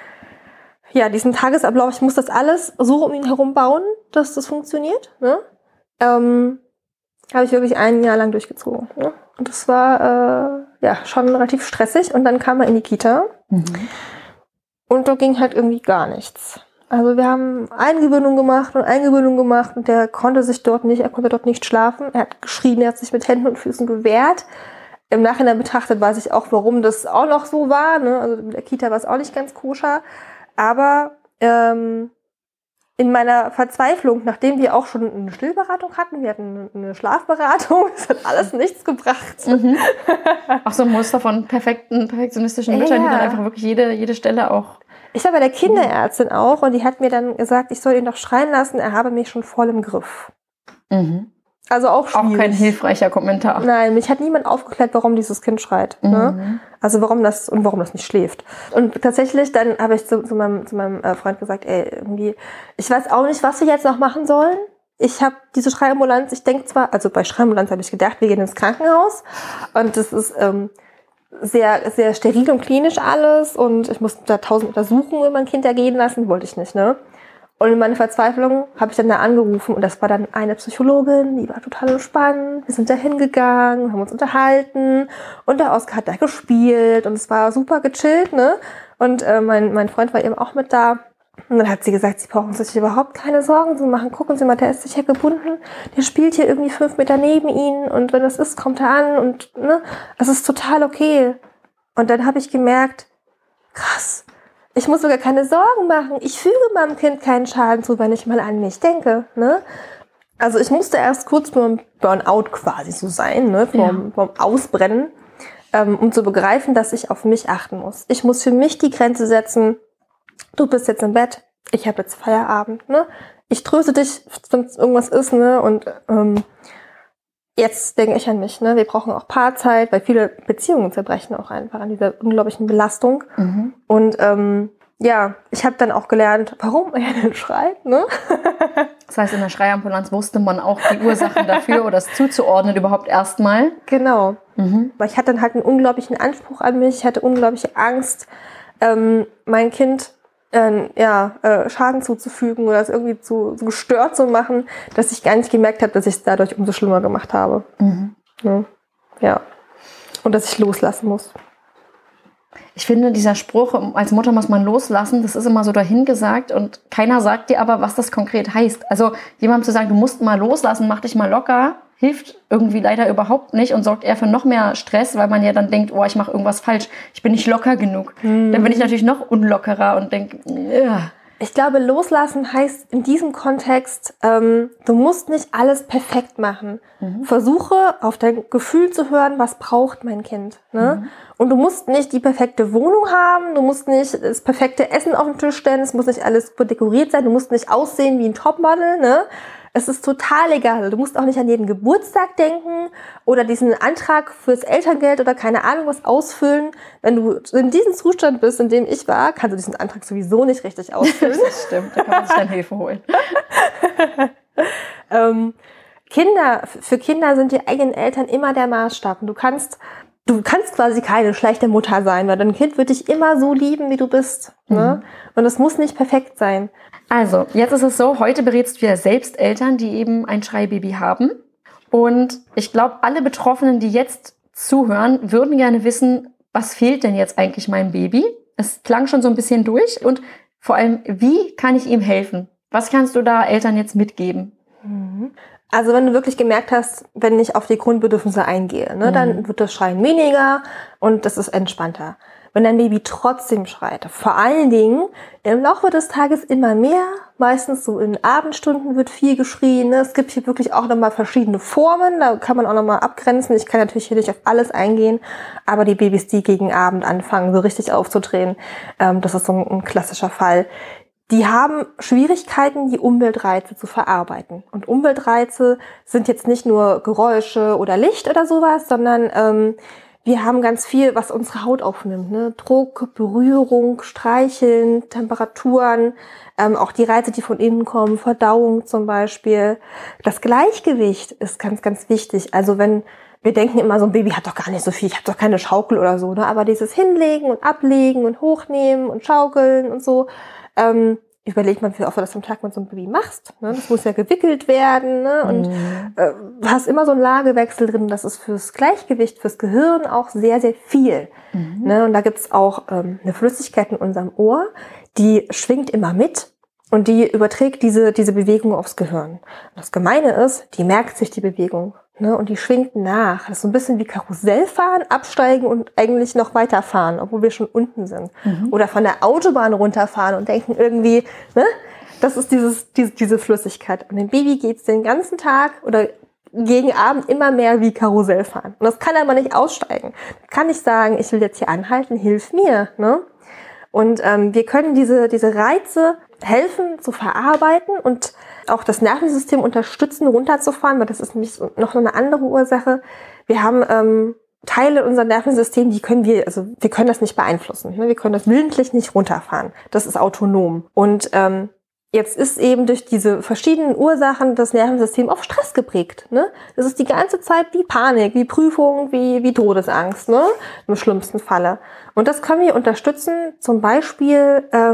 ja diesen Tagesablauf, ich muss das alles so um ihn herum bauen, dass das funktioniert. Ne? Ähm, habe ich wirklich ein Jahr lang durchgezogen. Ne? Und das war äh, ja schon relativ stressig. Und dann kam er in die Kita. Mhm. Und da ging halt irgendwie gar nichts. Also wir haben Eingewöhnung gemacht und Eingewöhnung gemacht. Und der konnte sich dort nicht, er konnte dort nicht schlafen. Er hat geschrien, er hat sich mit Händen und Füßen gewehrt. Im Nachhinein betrachtet weiß ich auch, warum das auch noch so war. Ne? Also in der Kita war es auch nicht ganz koscher. Aber ähm, in meiner Verzweiflung, nachdem wir auch schon eine Stillberatung hatten, wir hatten eine Schlafberatung, es hat alles nichts gebracht. Mhm. Auch so ein Muster von perfekten, perfektionistischen Müttern, ja. Die dann einfach wirklich jede, jede Stelle auch... Ich war bei der Kinderärztin auch und die hat mir dann gesagt, ich soll ihn doch schreien lassen, er habe mich schon voll im Griff. Mhm. Also auch schwierig. Auch kein hilfreicher Kommentar. Nein, mich hat niemand aufgeklärt, warum dieses Kind schreit. Mhm. Ne? Also warum das und warum das nicht schläft. Und tatsächlich, dann habe ich zu, zu meinem, zu meinem Freund gesagt, ey, irgendwie, ich weiß auch nicht, was wir jetzt noch machen sollen. Ich habe diese Schreiambulanz, ich denke zwar, also bei Schreiambulanz habe ich gedacht, wir gehen ins Krankenhaus und das ist ähm, sehr, sehr steril und klinisch alles und ich musste da tausend Untersuchungen über mein Kind ergehen lassen, wollte ich nicht, ne? Und in meiner Verzweiflung habe ich dann da angerufen und das war dann eine Psychologin, die war total entspannt. Wir sind da hingegangen, haben uns unterhalten und der Oskar hat da gespielt und es war super gechillt, ne? Und äh, mein, mein Freund war eben auch mit da. Und dann hat sie gesagt, sie brauchen sich überhaupt keine Sorgen zu machen. Gucken Sie mal, der ist sicher gebunden. Der spielt hier irgendwie fünf Meter neben Ihnen und wenn das ist, kommt er an und ne, es ist total okay. Und dann habe ich gemerkt, krass, ich muss sogar keine Sorgen machen. Ich füge meinem Kind keinen Schaden zu, wenn ich mal an mich denke. Ne? Also ich musste erst kurz vor dem Burnout quasi so sein, ne? vom, ja. vom Ausbrennen, ähm, um zu begreifen, dass ich auf mich achten muss. Ich muss für mich die Grenze setzen, du bist jetzt im Bett, ich habe jetzt Feierabend. Ne? Ich tröste dich, wenn irgendwas ist. Ne? Und ähm, jetzt denke ich an mich. Ne? Wir brauchen auch Paarzeit, weil viele Beziehungen zerbrechen auch einfach an dieser unglaublichen Belastung. Mhm. Und ähm, ja, ich habe dann auch gelernt, warum er denn schreit. Ne? Das heißt, in der Schreiambulanz wusste man auch die Ursachen dafür oder es zuzuordnen überhaupt erstmal. Genau. Mhm. Weil ich hatte dann halt einen unglaublichen Anspruch an mich, ich hatte unglaubliche Angst, ähm, mein Kind äh, ja, äh, Schaden zuzufügen oder es irgendwie zu, so gestört zu machen, dass ich gar nicht gemerkt habe, dass ich es dadurch umso schlimmer gemacht habe. Mhm. Ja. ja. Und dass ich loslassen muss. Ich finde, dieser Spruch, als Mutter muss man loslassen, das ist immer so dahingesagt und keiner sagt dir aber, was das konkret heißt. Also jemandem zu sagen, du musst mal loslassen, mach dich mal locker, hilft irgendwie leider überhaupt nicht und sorgt eher für noch mehr Stress, weil man ja dann denkt, oh, ich mache irgendwas falsch, ich bin nicht locker genug. Mhm. Dann bin ich natürlich noch unlockerer und denke, ja. Ich glaube, loslassen heißt in diesem Kontext, ähm, du musst nicht alles perfekt machen. Mhm. Versuche auf dein Gefühl zu hören, was braucht mein Kind. Ne? Mhm. Und du musst nicht die perfekte Wohnung haben, du musst nicht das perfekte Essen auf den Tisch stellen, es muss nicht alles super dekoriert sein, du musst nicht aussehen wie ein Topmodel. Ne? Es ist total egal. Du musst auch nicht an jeden Geburtstag denken oder diesen Antrag fürs Elterngeld oder keine Ahnung was ausfüllen. Wenn du in diesem Zustand bist, in dem ich war, kannst du diesen Antrag sowieso nicht richtig ausfüllen. Das stimmt, da kann man sich dann Hilfe holen. ähm, Kinder, für Kinder sind die eigenen Eltern immer der Maßstab. Und du kannst, du kannst quasi keine schlechte Mutter sein, weil dein Kind wird dich immer so lieben, wie du bist. Mhm. Ne? Und es muss nicht perfekt sein. Also, jetzt ist es so, heute berätst du ja selbst Eltern, die eben ein Schreibaby haben. Und ich glaube, alle Betroffenen, die jetzt zuhören, würden gerne wissen, was fehlt denn jetzt eigentlich meinem Baby? Es klang schon so ein bisschen durch. Und vor allem, wie kann ich ihm helfen? Was kannst du da Eltern jetzt mitgeben? Also wenn du wirklich gemerkt hast, wenn ich auf die Grundbedürfnisse eingehe, ne, mhm. dann wird das Schreien weniger und das ist entspannter. Wenn dein Baby trotzdem schreit, vor allen Dingen im Laufe des Tages immer mehr, meistens so in Abendstunden wird viel geschrien. Ne? Es gibt hier wirklich auch nochmal verschiedene Formen, da kann man auch nochmal abgrenzen. Ich kann natürlich hier nicht auf alles eingehen, aber die Babys, die gegen Abend anfangen, so richtig aufzudrehen, ähm, das ist so ein, ein klassischer Fall. Die haben Schwierigkeiten, die Umweltreize zu verarbeiten. Und Umweltreize sind jetzt nicht nur Geräusche oder Licht oder sowas, sondern ähm, wir haben ganz viel, was unsere Haut aufnimmt. Ne? Druck, Berührung, Streicheln, Temperaturen, ähm, auch die Reize, die von innen kommen, Verdauung zum Beispiel. Das Gleichgewicht ist ganz, ganz wichtig. Also wenn wir denken immer, so ein Baby hat doch gar nicht so viel, ich habe doch keine Schaukel oder so. Ne? Aber dieses Hinlegen und Ablegen und Hochnehmen und Schaukeln und so, ähm, überleg mal, wie oft du das am Tag mit so einem Baby machst. Ne? Das muss ja gewickelt werden. Ne? Und mhm. äh, du hast immer so einen Lagewechsel drin. Das ist fürs Gleichgewicht, fürs Gehirn auch sehr, sehr viel. Mhm. Ne? Und da gibt's auch ähm, eine Flüssigkeit in unserem Ohr, die schwingt immer mit und die überträgt diese, diese Bewegung aufs Gehirn. Und das Gemeine ist, die merkt sich die Bewegung. Ne, und die schwingt nach. Das ist so ein bisschen wie Karussellfahren, absteigen und eigentlich noch weiterfahren, obwohl wir schon unten sind. Mhm. Oder von der Autobahn runterfahren und denken irgendwie, ne, das ist dieses, diese, diese Flüssigkeit. Und dem Baby geht's den ganzen Tag oder gegen Abend immer mehr wie Karussellfahren. Und das kann aber nicht aussteigen. Kann nicht sagen, ich will jetzt hier anhalten, hilf mir. Ne? Und ähm, wir können diese, diese Reize helfen zu verarbeiten und auch das Nervensystem unterstützen, runterzufahren, weil das ist nämlich noch eine andere Ursache. Wir haben ähm, Teile unserer Nervensystem, die können wir, also wir können das nicht beeinflussen. Ne? Wir können das willentlich nicht runterfahren. Das ist autonom. Und ähm, jetzt ist eben durch diese verschiedenen Ursachen das Nervensystem auf Stress geprägt. Ne? Das ist die ganze Zeit wie Panik, wie Prüfung, wie, wie Todesangst, ne? Im schlimmsten Falle. Und das können wir unterstützen, zum Beispiel ähm,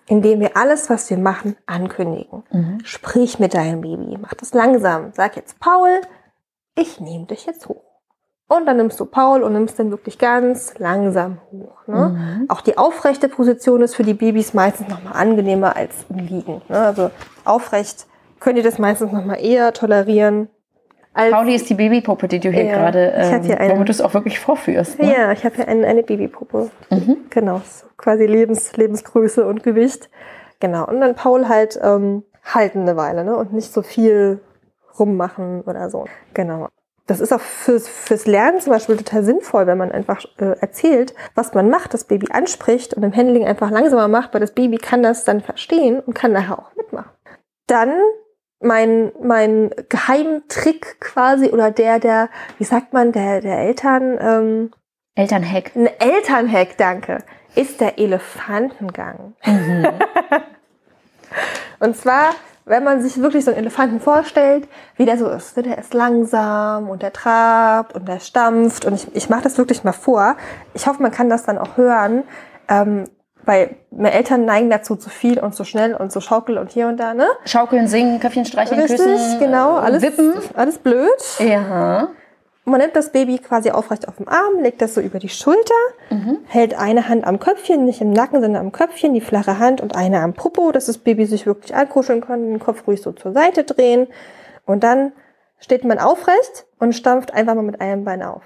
indem wir alles, was wir machen, ankündigen. Mhm. Sprich mit deinem Baby, mach das langsam. Sag jetzt, Paul, ich nehme dich jetzt hoch. Und dann nimmst du Paul und nimmst den wirklich ganz langsam hoch. Ne? Mhm. Auch die aufrechte Position ist für die Babys meistens nochmal angenehmer als im Liegen. Ne? Also aufrecht könnt ihr das meistens nochmal eher tolerieren. Pauli ist die Babypuppe, die du hier ja, gerade, ähm, womit du es auch wirklich vorführst. Ne? Ja, ich habe hier eine, eine Babypuppe. Mhm. Genau, so quasi Lebens, Lebensgröße und Gewicht. Genau, und dann Paul halt ähm, halten eine Weile, ne? Und nicht so viel rummachen oder so. Genau. Das ist auch fürs, fürs Lernen zum Beispiel total sinnvoll, wenn man einfach äh, erzählt, was man macht, das Baby anspricht und im Handling einfach langsamer macht, weil das Baby kann das dann verstehen und kann nachher auch mitmachen. Dann mein, mein Geheimtrick quasi oder der, der, wie sagt man, der, der Eltern... Ähm, Elternhack. Ein Elternhack, danke, ist der Elefantengang. Mhm. Und zwar... Wenn man sich wirklich so einen Elefanten vorstellt, wie der so ist. Der ist langsam und der trabt und der stampft. Und ich, ich mache das wirklich mal vor. Ich hoffe, man kann das dann auch hören. Ähm, weil meine Eltern neigen dazu, zu viel und zu schnell und zu schaukeln und hier und da. Ne? Schaukeln, singen, Köpfchen streicheln, Richtig, küssen, genau, alles, wippen. Alles blöd. Ja. Man nimmt das Baby quasi aufrecht auf den Arm, legt das so über die Schulter, mhm. hält eine Hand am Köpfchen, nicht im Nacken, sondern am Köpfchen, die flache Hand und eine am Popo, dass das Baby sich wirklich ankuscheln kann, den Kopf ruhig so zur Seite drehen. Und dann steht man aufrecht und stampft einfach mal mit einem Bein auf.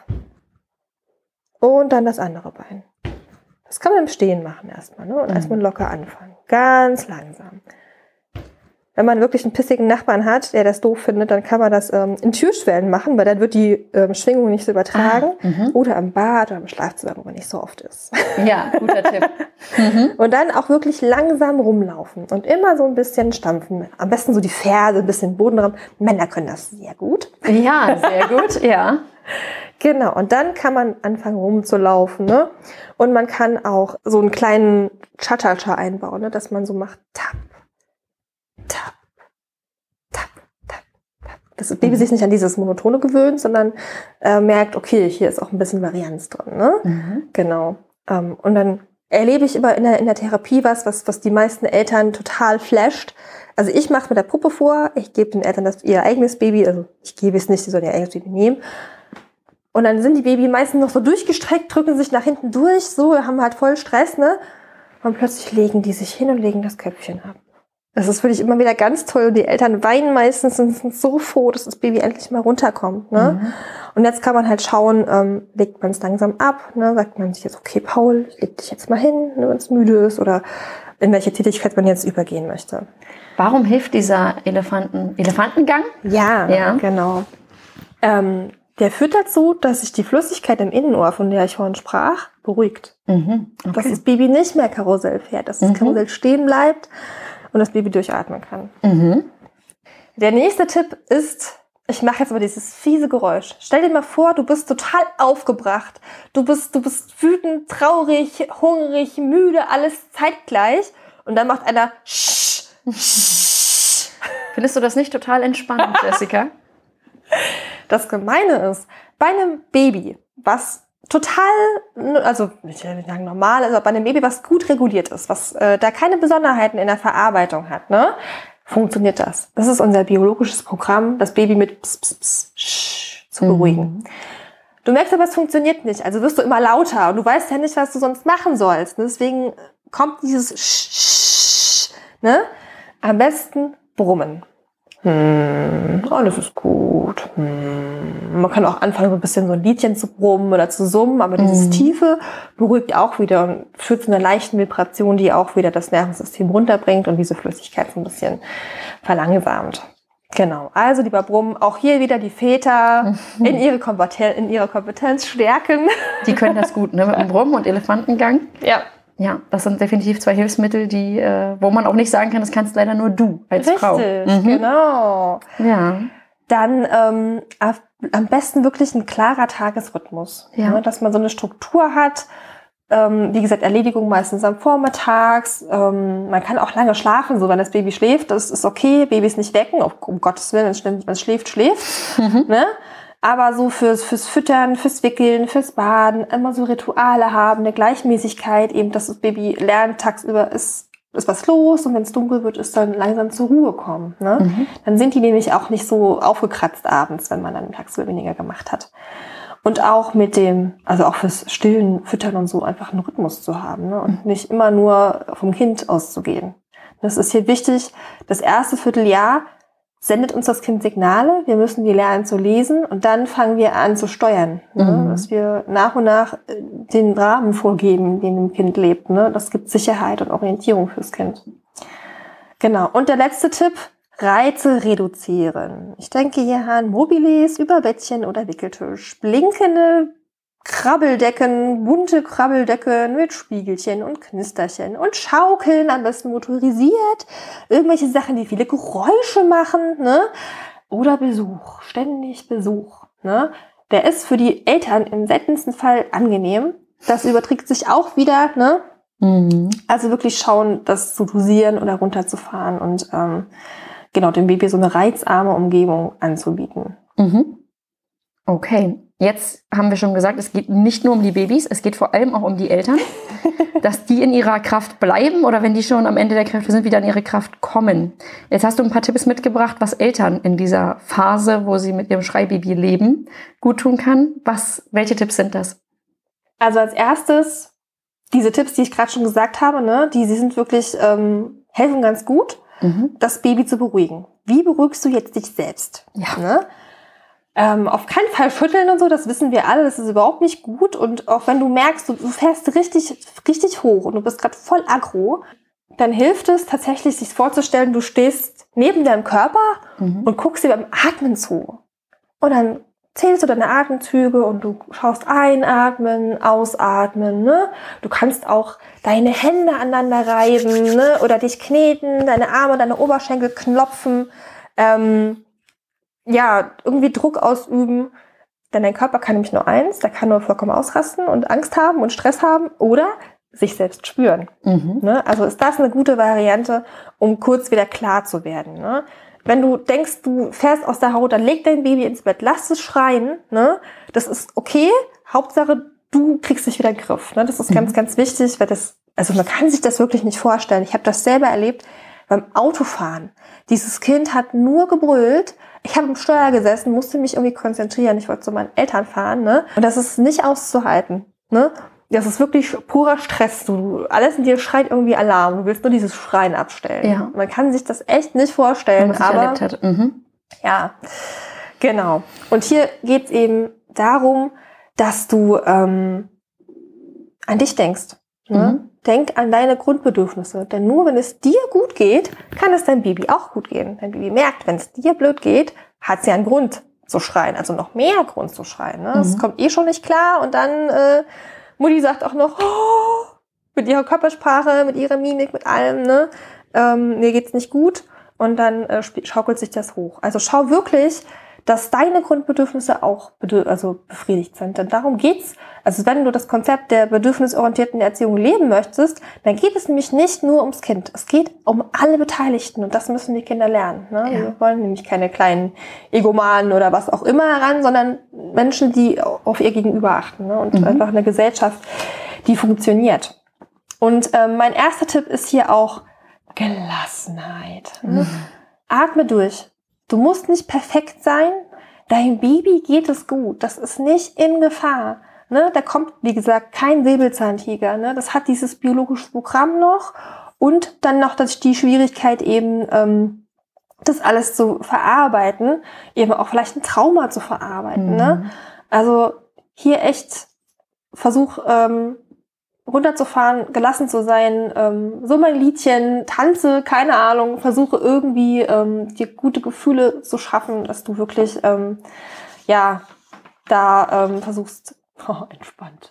Und dann das andere Bein. Das kann man im Stehen machen erstmal, ne? Und mhm. erstmal locker anfangen. Ganz langsam. Wenn man wirklich einen pissigen Nachbarn hat, der das doof findet, dann kann man das ähm, in Türschwellen machen, weil dann wird die ähm, Schwingung nicht so übertragen. Ah, mhm. Oder am Bad oder im Schlafzimmer, wo man nicht so oft ist. Ja, guter Tipp. Mhm. Und dann auch wirklich langsam rumlaufen und immer so ein bisschen stampfen. Am besten so die Ferse, ein bisschen Bodenraum. Männer können das sehr gut. Ja, sehr gut, ja. Genau, und dann kann man anfangen rumzulaufen, ne? Und man kann auch so einen kleinen Cha-Cha-Cha einbauen, ne? Dass man so macht, tap, tap, tap, tap, tap. Dass das Baby mhm. sich nicht an dieses Monotone gewöhnt, sondern äh, merkt, okay, hier ist auch ein bisschen Varianz drin, ne? Mhm. Genau. Ähm, und dann erlebe ich immer in der, in der Therapie was, was, was die meisten Eltern total flasht. Also ich mache mit der Puppe vor, ich gebe den Eltern das, ihr eigenes Baby, also ich gebe es nicht, die sollen ihr eigenes Baby nehmen. Und dann sind die Baby meistens noch so durchgestreckt, drücken sich nach hinten durch, so, haben halt voll Stress, ne? Und plötzlich legen die sich hin und legen das Köpfchen ab. Das ist wirklich immer wieder ganz toll. Und die Eltern weinen meistens und sind so froh, dass das Baby endlich mal runterkommt, ne? Mhm. Und jetzt kann man halt schauen, ähm, legt man es langsam ab, ne? Sagt man sich jetzt, okay, Paul, leg dich jetzt mal hin, ne, wenn es müde ist oder in welche Tätigkeit man jetzt übergehen möchte. Warum hilft dieser Elefanten, Elefantengang? Ja, ja. Genau. Ähm, Der führt dazu, dass sich die Flüssigkeit im Innenohr, von der ich vorhin sprach, beruhigt. Mhm, okay. Dass das Baby nicht mehr Karussell fährt, dass das mhm. Karussell stehen bleibt und das Baby durchatmen kann. Mhm. Der nächste Tipp ist, ich mache jetzt aber dieses fiese Geräusch. Stell dir mal vor, du bist total aufgebracht. Du bist, du bist wütend, traurig, hungrig, müde, alles zeitgleich. Und dann macht einer Sch, Sch. Findest du das nicht total entspannend, Jessica? Das Gemeine ist, bei einem Baby, was total, also ich will nicht sagen normal, also bei einem Baby, was gut reguliert ist, was äh, da keine Besonderheiten in der Verarbeitung hat, ne, funktioniert das. Das ist unser biologisches Programm, das Baby mit Pss, Pss, Pss, Sch zu beruhigen. Mhm. Du merkst aber, es funktioniert nicht, also wirst du immer lauter und du weißt ja nicht, was du sonst machen sollst. Deswegen kommt dieses Sch, Sch, ne, am besten brummen. Hm, alles ist gut. Hm. Man kann auch anfangen, so ein bisschen so ein Liedchen zu brummen oder zu summen, aber dieses mhm. Tiefe beruhigt auch wieder und führt zu einer leichten Vibration, die auch wieder das Nervensystem runterbringt und diese Flüssigkeit so ein bisschen verlangsamt. Genau, also lieber Brummen, auch hier wieder die Väter mhm. in, ihre Kompetenz, in ihre Kompetenz stärken. Die können das gut, ne? Mit dem Brummen und Elefantengang. Ja. Ja, das sind definitiv zwei Hilfsmittel, die, äh, wo man auch nicht sagen kann, das kannst leider nur du als Richtig, Frau. Richtig, mhm. genau. Ja. Dann ähm, am besten wirklich ein klarer Tagesrhythmus, ja. Ne, dass man so eine Struktur hat. Ähm, wie gesagt, Erledigung meistens am Vormittags. Ähm, man kann auch lange schlafen, so wenn das Baby schläft, das ist okay. Babys nicht wecken, um, um Gottes Willen, wenn es schläft, schläft. Mhm. Ne? Aber so fürs, fürs Füttern, fürs Wickeln, fürs Baden, immer so Rituale haben, eine Gleichmäßigkeit, eben, dass das Baby lernt tagsüber, ist ist was los und wenn es dunkel wird, ist dann langsam zur Ruhe kommen. Ne? Mhm. Dann sind die nämlich auch nicht so aufgekratzt abends, wenn man dann tagsüber weniger gemacht hat. Und auch mit dem, also auch fürs Stillen, Füttern und so, einfach einen Rhythmus zu haben, ne? Und nicht immer nur vom Kind auszugehen. Das ist hier wichtig. Das erste Vierteljahr sendet uns das Kind Signale. Wir müssen die lernen zu lesen und dann fangen wir an zu steuern. Ne? Mhm. Dass wir nach und nach den Rahmen vorgeben, den dem Kind lebt. Ne? Das gibt Sicherheit und Orientierung fürs Kind. Genau. Und der letzte Tipp: Reize reduzieren. Ich denke hier an Mobiles, Überbettchen oder Wickeltisch. Blinkende Krabbeldecken, bunte Krabbeldecken mit Spiegelchen und Knisterchen und Schaukeln, am besten motorisiert. Irgendwelche Sachen, die viele Geräusche machen, ne? Oder Besuch, ständig Besuch, ne? Der ist für die Eltern im seltensten Fall angenehm. Das überträgt sich auch wieder, ne? Mhm. Also wirklich schauen, das zu dosieren oder runterzufahren und ähm, genau, dem Baby so eine reizarme Umgebung anzubieten. Mhm. Okay, jetzt haben wir schon gesagt, es geht nicht nur um die Babys, es geht vor allem auch um die Eltern, dass die in ihrer Kraft bleiben oder wenn die schon am Ende der Kräfte sind, wieder in ihre Kraft kommen. Jetzt hast du ein paar Tipps mitgebracht, was Eltern in dieser Phase, wo sie mit ihrem Schreibaby leben, gut tun kann. Was, welche Tipps sind das? Also als erstes, diese Tipps, die ich gerade schon gesagt habe, ne, die, die sind wirklich, ähm, helfen ganz gut, Mhm. das Baby zu beruhigen. Wie beruhigst du jetzt dich selbst? Ja. Ne? Ähm, auf keinen Fall schütteln und so, das wissen wir alle, das ist überhaupt nicht gut. Und auch wenn du merkst, du, du fährst richtig, richtig hoch und du bist gerade voll aggro, dann hilft es tatsächlich, sich vorzustellen, du stehst neben deinem Körper Mhm. und guckst dir beim Atmen zu. Und dann zählst du deine Atemzüge und du schaust einatmen, ausatmen. Ne? Du kannst auch deine Hände aneinander reiben, ne? Oder dich kneten, deine Arme, deine Oberschenkel knopfen. Ähm, ja, irgendwie Druck ausüben. Denn dein Körper kann nämlich nur eins, der kann nur vollkommen ausrasten und Angst haben und Stress haben oder sich selbst spüren. Mhm. Ne? Also ist das eine gute Variante, um kurz wieder klar zu werden. Ne? Wenn du denkst, du fährst aus der Haut, dann leg dein Baby ins Bett, lass es schreien. Ne? Das ist okay. Hauptsache, du kriegst dich wieder in den Griff. Ne? Das ist mhm. ganz, ganz wichtig, weil das, also man kann sich das wirklich nicht vorstellen. Ich habe das selber erlebt beim Autofahren. Dieses Kind hat nur gebrüllt. Ich habe im Steuer gesessen, musste mich irgendwie konzentrieren. Ich wollte zu meinen Eltern fahren. Ne? Und das ist nicht auszuhalten. Ne? Das ist wirklich purer Stress. Du, alles in dir schreit irgendwie Alarm. Du willst nur dieses Schreien abstellen. Ja. Man kann sich das echt nicht vorstellen. Was ich aber erlebt hat. Mhm. ja, genau. Und hier geht es eben darum, dass du ähm, an dich denkst. Ne? Mhm. Denk an deine Grundbedürfnisse. Denn nur wenn es dir gut geht, kann es deinem Baby auch gut gehen. Dein Baby merkt, wenn es dir blöd geht, hat es ja einen Grund zu schreien. Also noch mehr Grund zu schreien. Ne? Es Mhm. kommt eh schon nicht klar. Und dann äh, Mutti sagt auch noch, oh, mit ihrer Körpersprache, mit ihrer Mimik, mit allem, ne? ähm, mir geht's nicht gut. Und dann äh, schaukelt sich das hoch. Also schau wirklich, dass deine Grundbedürfnisse auch bedürf- also befriedigt sind. Denn darum geht's. Also wenn du das Konzept der bedürfnisorientierten Erziehung leben möchtest, dann geht es nämlich nicht nur ums Kind. Es geht um alle Beteiligten und das müssen die Kinder lernen. Ne? Ja. Wir wollen nämlich keine kleinen Egomanen oder was auch immer heran, sondern Menschen, die auf ihr Gegenüber achten, ne? Und Mhm. einfach eine Gesellschaft, die funktioniert. Und ähm, mein erster Tipp ist hier auch Gelassenheit. Ne? Mhm. Atme durch. Du musst nicht perfekt sein. Dein Baby geht es gut. Das ist nicht in Gefahr. Ne? Da kommt, wie gesagt, kein Säbelzahntiger. Ne? Das hat dieses biologische Programm noch. Und dann noch das, die Schwierigkeit eben, ähm, das alles zu verarbeiten. Eben auch vielleicht ein Trauma zu verarbeiten. Mhm. Ne? Also hier echt Versuch, ähm, runterzufahren, gelassen zu sein, ähm, so mein Liedchen, tanze, keine Ahnung, versuche irgendwie ähm, dir gute Gefühle zu schaffen, dass du wirklich ähm, ja da ähm, versuchst, oh, entspannt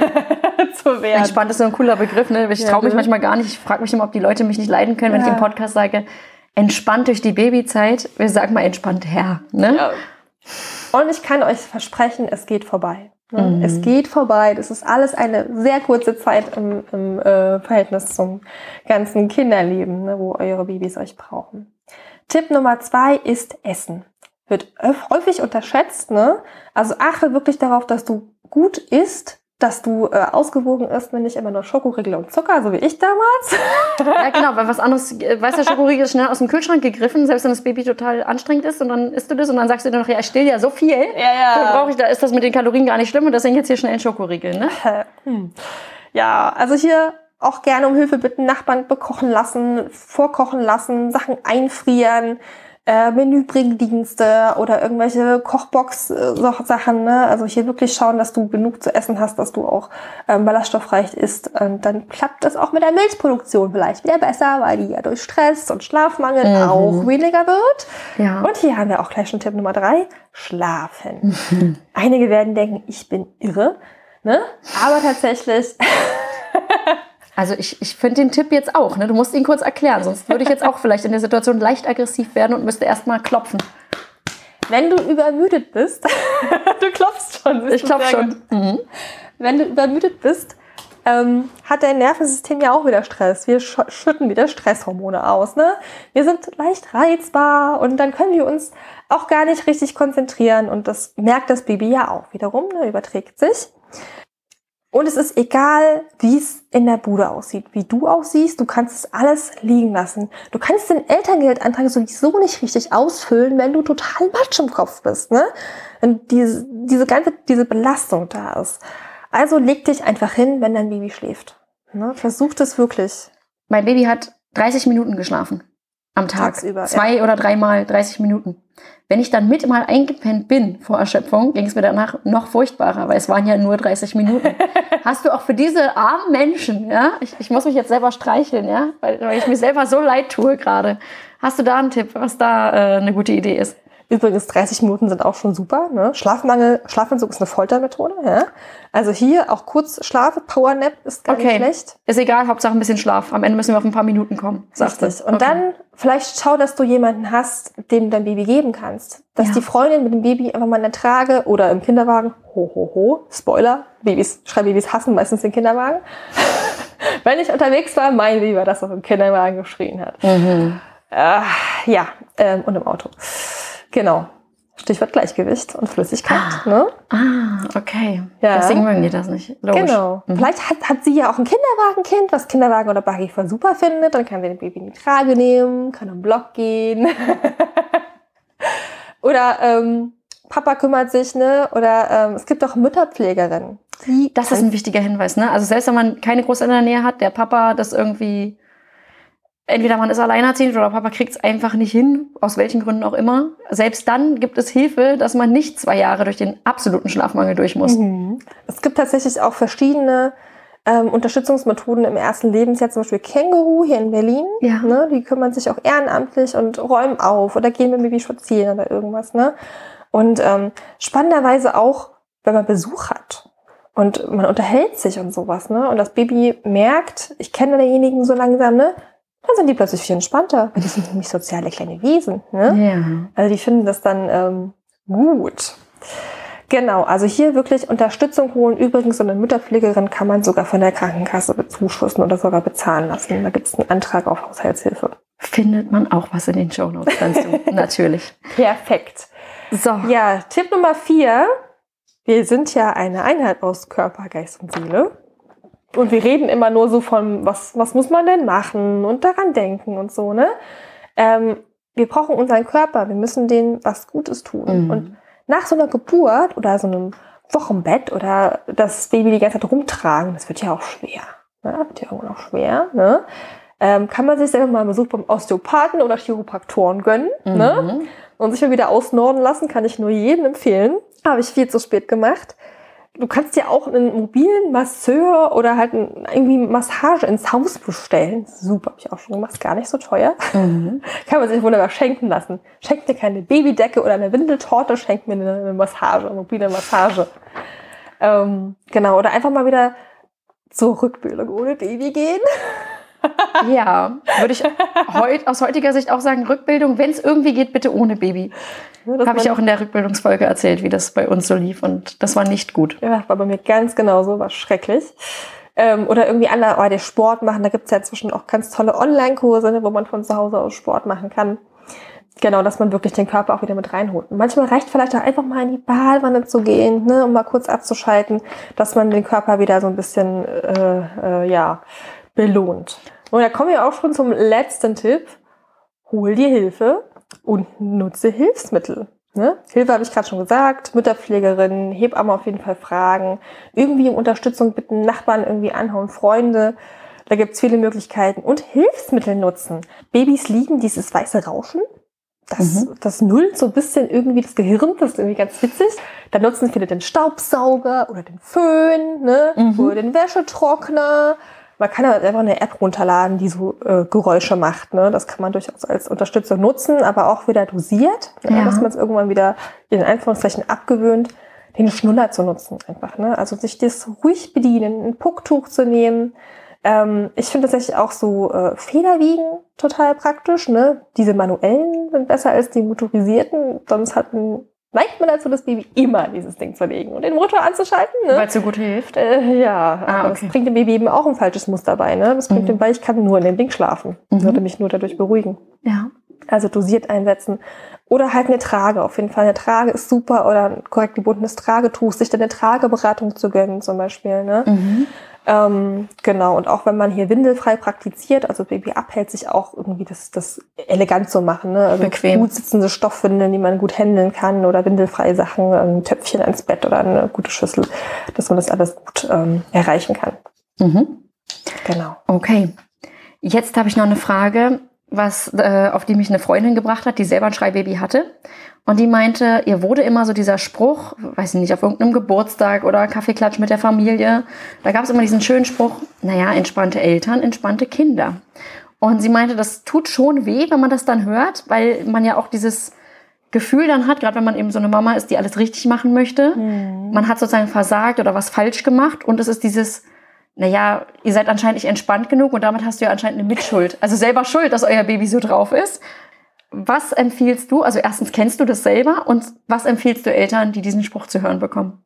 zu werden. Entspannt ist so ein cooler Begriff, ne? Ich Ja, traue mich ne? manchmal gar nicht. Ich frage mich immer, ob die Leute mich nicht leiden können, wenn Ja. ich im Podcast sage, entspannt durch die Babyzeit. Wir sagen mal entspannt her. Ne? Ja. Und ich kann euch versprechen, es geht vorbei. Ne? Mhm. Es geht vorbei. Das ist alles eine sehr kurze Zeit im, im äh, Verhältnis zum ganzen Kinderleben, ne, wo eure Babys euch brauchen. Tipp Nummer zwei ist Essen. Wird häufig unterschätzt. Ne? Also achte wirklich darauf, dass du gut isst, dass du äh, ausgewogen isst, wenn nicht immer nur Schokoriegel und Zucker, so wie ich damals. Ja, genau, weil was anderes, weißt du, Schokoriegel ist schnell aus dem Kühlschrank gegriffen, selbst wenn das Baby total anstrengend ist und dann isst du das und dann sagst du dir noch, ja, ich still ja so viel, Ja, ja. da brauche ich, da ist das mit den Kalorien gar nicht schlimm und deswegen jetzt hier schnell ein Schokoriegel, ne? Hm. Ja, also hier auch gerne um Hilfe bitten, Nachbarn bekochen lassen, vorkochen lassen, Sachen einfrieren, äh, Menübringdienste oder irgendwelche Kochbox-Sachen. Ne? Also hier wirklich schauen, dass du genug zu essen hast, dass du auch ähm, ballaststoffreich isst. Und dann klappt das auch mit der Milchproduktion vielleicht wieder besser, weil die ja durch Stress und Schlafmangel mhm. auch weniger wird. Ja. Und hier haben wir auch gleich schon Tipp Nummer drei, schlafen. Mhm. Einige werden denken, ich bin irre, ne? Aber tatsächlich... Also ich, ich finde den Tipp jetzt auch, ne? Du musst ihn kurz erklären, sonst würde ich jetzt auch vielleicht in der Situation leicht aggressiv werden und müsste erstmal klopfen. Wenn du übermüdet bist, du klopfst schon. Ich klopfe schon. Mhm. Wenn du übermüdet bist, ähm, hat dein Nervensystem ja auch wieder Stress. Wir sch- schütten wieder Stresshormone aus. Ne? Wir sind leicht reizbar und dann können wir uns auch gar nicht richtig konzentrieren und das merkt das Baby ja auch wiederum, ne? Überträgt sich. Und es ist egal, wie es in der Bude aussieht, wie du aussiehst, du kannst es alles liegen lassen. Du kannst den Elterngeldantrag sowieso nicht richtig ausfüllen, wenn du total matsch im Kopf bist, ne? Und diese, diese ganze, diese Belastung da ist. Also leg dich einfach hin, wenn dein Baby schläft. Ne? Versuch das wirklich. Mein Baby hat dreißig Minuten geschlafen am Tag. Tagsüber, Zwei ja. oder dreimal dreißig Minuten. Wenn ich dann mit mal eingepennt bin vor Erschöpfung, ging es mir danach noch furchtbarer, weil es waren ja nur dreißig Minuten. Hast du auch für diese armen Menschen, ja, ich, ich muss mich jetzt selber streicheln, ja, weil, weil ich mir selber so leid tue gerade. Hast du da einen Tipp, was da äh, eine gute Idee ist? Übrigens, dreißig Minuten sind auch schon super. Ne? Schlafmangel, Schlafentzug ist eine Foltermethode. Ja? Also hier auch kurz Schlaf, Powernap ist gar okay. nicht schlecht. Ist egal, Hauptsache ein bisschen Schlaf. Am Ende müssen wir auf ein paar Minuten kommen. Richtig. Und okay. dann vielleicht schau, dass du jemanden hast, dem du dein Baby geben kannst. Dass ja. die Freundin mit dem Baby einfach mal in der Trage oder im Kinderwagen, ho, ho, ho, Spoiler, Babys, Schreibabys hassen meistens den Kinderwagen. Wenn ich unterwegs war, mein Baby war das, was im Kinderwagen geschrien hat. Mhm. Äh, ja, ähm, und im Auto. Genau. Stichwort Gleichgewicht und Flüssigkeit. Ah, ne? ah okay. Ja. Deswegen mögen die das nicht. Logisch. Genau. Mhm. Vielleicht hat, hat sie ja auch ein Kinderwagenkind, was Kinderwagen oder Buggy voll super findet. Dann kann sie den Baby in die Trage nehmen, kann am Block gehen. Oder ähm, Papa kümmert sich, ne? Oder ähm, es gibt auch Mütterpflegerinnen. Die das ist ein wichtiger Hinweis, ne? Also selbst wenn man keine Großeltern in der Nähe hat, der Papa das irgendwie... Entweder man ist alleinerziehend oder Papa kriegt es einfach nicht hin, aus welchen Gründen auch immer. Selbst dann gibt es Hilfe, dass man nicht zwei Jahre durch den absoluten Schlafmangel durch muss. Mhm. Es gibt tatsächlich auch verschiedene ähm, Unterstützungsmethoden im ersten Lebensjahr, zum Beispiel Känguru hier in Berlin. Ja. Ne? Die kümmern sich auch ehrenamtlich und räumen auf oder gehen mit dem Baby spazieren oder irgendwas. Ne? Und ähm, spannenderweise auch, wenn man Besuch hat. Und man unterhält sich und sowas. Ne? Und das Baby merkt, ich kenne denjenigen so langsam, ne? Dann sind die plötzlich viel entspannter, weil die sind nämlich soziale kleine Wesen. Ne? Ja. Also die finden das dann ähm, gut. Genau, also hier wirklich Unterstützung holen. Übrigens, so eine Mütterpflegerin kann man sogar von der Krankenkasse bezuschussen oder sogar bezahlen lassen. Da gibt es einen Antrag auf Haushaltshilfe. Findet man auch was in den Shownotes dazu. Natürlich. Perfekt. So. Ja, Tipp Nummer vier. Wir sind ja eine Einheit aus Körper, Geist und Seele. Und wir reden immer nur so von, was, was muss man denn machen und daran denken und so, ne? Ähm, wir brauchen unseren Körper, wir müssen denen was Gutes tun. Mhm. Und nach so einer Geburt oder so einem Wochenbett oder das Baby die ganze Zeit rumtragen, das wird ja auch schwer. Ne? Wird ja irgendwann auch schwer, ne? Ähm, kann man sich selber mal einen Besuch beim Osteopathen oder Chiropraktoren gönnen, mhm. ne? Und sich mal wieder ausnorden lassen, kann ich nur jedem empfehlen. Habe ich viel zu spät gemacht. Du kannst dir auch einen mobilen Masseur oder halt ein, irgendwie Massage ins Haus bestellen. Super, habe ich auch schon gemacht, gar nicht so teuer. Mhm. Kann man sich wunderbar schenken lassen. Schenkt mir keine Babydecke oder eine Windeltorte, schenkt mir eine, eine Massage, eine mobile Massage. Ähm, genau, oder einfach mal wieder zur Rückbildung ohne Baby gehen. Ja, würde ich heut, aus heutiger Sicht auch sagen, Rückbildung, wenn es irgendwie geht, bitte ohne Baby. Ja, habe ich auch in der Rückbildungsfolge erzählt, wie das bei uns so lief und das war nicht gut. Ja, war bei mir ganz genauso, war schrecklich. Ähm, oder irgendwie anderweitig Sport machen, da gibt es ja inzwischen auch ganz tolle Online-Kurse, ne, wo man von zu Hause aus Sport machen kann. Genau, dass man wirklich den Körper auch wieder mit reinholt. Und manchmal reicht vielleicht auch einfach mal in die Badewanne zu gehen, ne, um mal kurz abzuschalten, dass man den Körper wieder so ein bisschen äh, äh, ja, belohnt. Und da kommen wir auch schon zum letzten Tipp. Hol dir Hilfe und nutze Hilfsmittel. Ne? Hilfe habe ich gerade schon gesagt, Mütterpflegerin, Hebamme auf jeden Fall fragen, irgendwie um Unterstützung bitten, Nachbarn irgendwie anhauen, Freunde. Da gibt es viele Möglichkeiten. Und Hilfsmittel nutzen. Babys lieben dieses weiße Rauschen. Das, mhm. das nullt so ein bisschen irgendwie das Gehirn, das ist irgendwie ganz witzig. Da nutzen viele den Staubsauger oder den Föhn, ne? Mhm. Oder den Wäschetrockner. Man kann halt einfach eine App runterladen, die so äh, Geräusche macht. Ne? Das kann man durchaus als Unterstützung nutzen, aber auch wieder dosiert, ja. Ja, dass man es irgendwann wieder in Anführungszeichen abgewöhnt, den Schnuller zu nutzen einfach. Ne? Also sich das ruhig bedienen, ein Pucktuch zu nehmen. Ähm, ich finde tatsächlich auch so äh, Federwiegen total praktisch. Ne? Diese manuellen sind besser als die motorisierten. Sonst hat ein, neigt man dazu, das Baby immer dieses Ding zu legen und den Motor anzuschalten. Ne? Weil es so gut hilft? Äh, ja, ah, aber okay. das bringt dem Baby eben auch ein falsches Muster bei. Ne? Das bringt mhm. dem bei, ich kann nur in dem Ding schlafen. Mhm. Würde mich nur dadurch beruhigen. Ja. Also dosiert einsetzen. Oder halt eine Trage. Auf jeden Fall eine Trage ist super. Oder ein korrekt gebundenes Tragetuch. Sich dann eine Trageberatung zu gönnen zum Beispiel. Ne? Mhm. Ähm, genau, und auch wenn man hier windelfrei praktiziert, also Baby abhält, sich auch irgendwie das, das elegant zu machen. Ne? Also bequem. Gut sitzende Stoffwindeln, die man gut handeln kann, oder windelfreie Sachen, ein Töpfchen ans Bett oder eine gute Schüssel, dass man das alles gut ähm, erreichen kann. Mhm. Genau. Okay, jetzt habe ich noch eine Frage, was äh, auf die mich eine Freundin gebracht hat, die selber ein Schreibaby hatte. Und die meinte, ihr wurde immer so dieser Spruch, weiß ich nicht, auf irgendeinem Geburtstag oder Kaffeeklatsch mit der Familie, da gab es immer diesen schönen Spruch, naja, entspannte Eltern, entspannte Kinder. Und sie meinte, das tut schon weh, wenn man das dann hört, weil man ja auch dieses Gefühl dann hat, gerade wenn man eben so eine Mama ist, die alles richtig machen möchte. Mhm. Man hat sozusagen versagt oder was falsch gemacht und es ist dieses, naja, ihr seid anscheinend nicht entspannt genug und damit hast du ja anscheinend eine Mitschuld. Also selber schuld, dass euer Baby so drauf ist. Was empfiehlst du? Also erstens, kennst du das selber? Und was empfiehlst du Eltern, die diesen Spruch zu hören bekommen?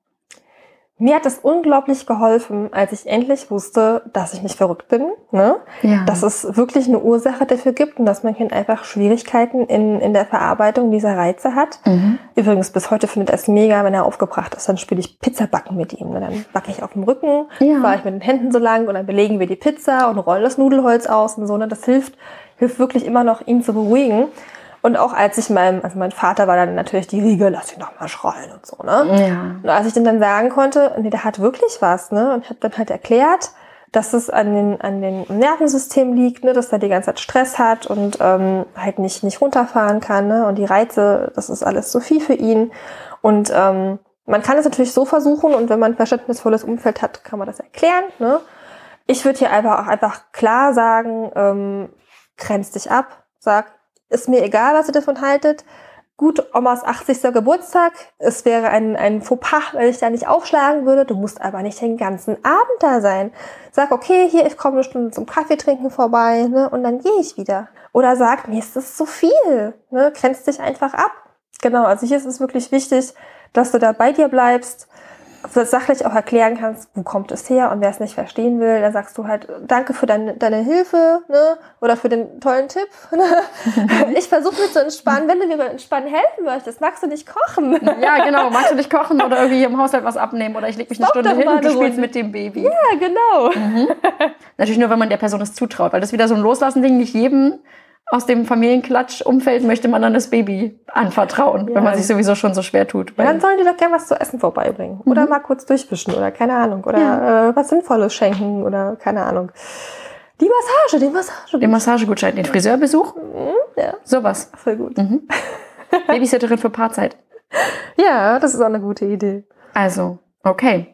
Mir hat es unglaublich geholfen, als ich endlich wusste, dass ich nicht verrückt bin. Ne? Ja. Dass es wirklich eine Ursache dafür gibt und dass mein Kind einfach Schwierigkeiten in, in der Verarbeitung dieser Reize hat. Mhm. Übrigens, bis heute findet er es mega, wenn er aufgebracht ist, dann spiele ich Pizza backen mit ihm. Und dann backe ich auf dem Rücken, ja. fahre ich mit den Händen so lang und dann belegen wir die Pizza und rollen das Nudelholz aus und so. Ne? Das hilft, hilft wirklich immer noch, ihn zu beruhigen. Und auch als ich meinem, also mein Vater war dann natürlich die Riege, lass ihn doch mal schreien und so, ne? Ja. Und als ich dann dann sagen konnte, nee, der hat wirklich was, ne? Und ich habe dann halt erklärt, dass es an den, an den Nervensystem liegt, ne? Dass er die ganze Zeit Stress hat und ähm, halt nicht, nicht runterfahren kann, ne? Und die Reize, das ist alles zu viel für ihn. Und ähm, man kann es natürlich so versuchen und wenn man ein verständnisvolles Umfeld hat, kann man das erklären, ne? Ich würde hier einfach auch einfach klar sagen, ähm, grenz dich ab, sag, ist mir egal, was ihr davon haltet. Gut, Omas achtzigster Geburtstag. Es wäre ein, ein Fauxpas, wenn ich da nicht aufschlagen würde. Du musst aber nicht den ganzen Abend da sein. Sag, okay, hier, ich komme eine Stunde zum Kaffee trinken vorbei, ne, und dann gehe ich wieder. Oder sag, mir ist das zu viel, ne, grenzt dich einfach ab. Genau, also hier ist es wirklich wichtig, dass du da bei dir bleibst, sachlich auch erklären kannst, wo kommt es her und wer es nicht verstehen will, dann sagst du halt, danke für deine, deine Hilfe, ne, oder für den tollen Tipp. Ne? Ich versuche mich zu entspannen. Wenn du mir beim Entspannen helfen möchtest, magst du nicht kochen? Ja, genau, magst du nicht kochen oder irgendwie im Haushalt was abnehmen oder ich lege mich eine Stunde hin und du spielst mit dem Baby. Ja, genau. Mhm. Natürlich nur, wenn man der Person es zutraut, weil das ist wieder so ein Loslassen-Ding, nicht jedem aus dem Familienklatsch-Umfeld möchte man dann das Baby anvertrauen, ja, wenn man sich sowieso schon so schwer tut. Ja, dann sollen die doch gerne was zu essen vorbeibringen. Mhm. Oder mal kurz durchwischen oder keine Ahnung. Oder ja. äh, was Sinnvolles schenken oder keine Ahnung. Die Massage, die Massage. Den Massagegutschein, den Friseurbesuch. Mhm, ja. Sowas. Voll gut. Mhm. Babysitterin für Paarzeit. Ja, das ist auch eine gute Idee. Also, okay.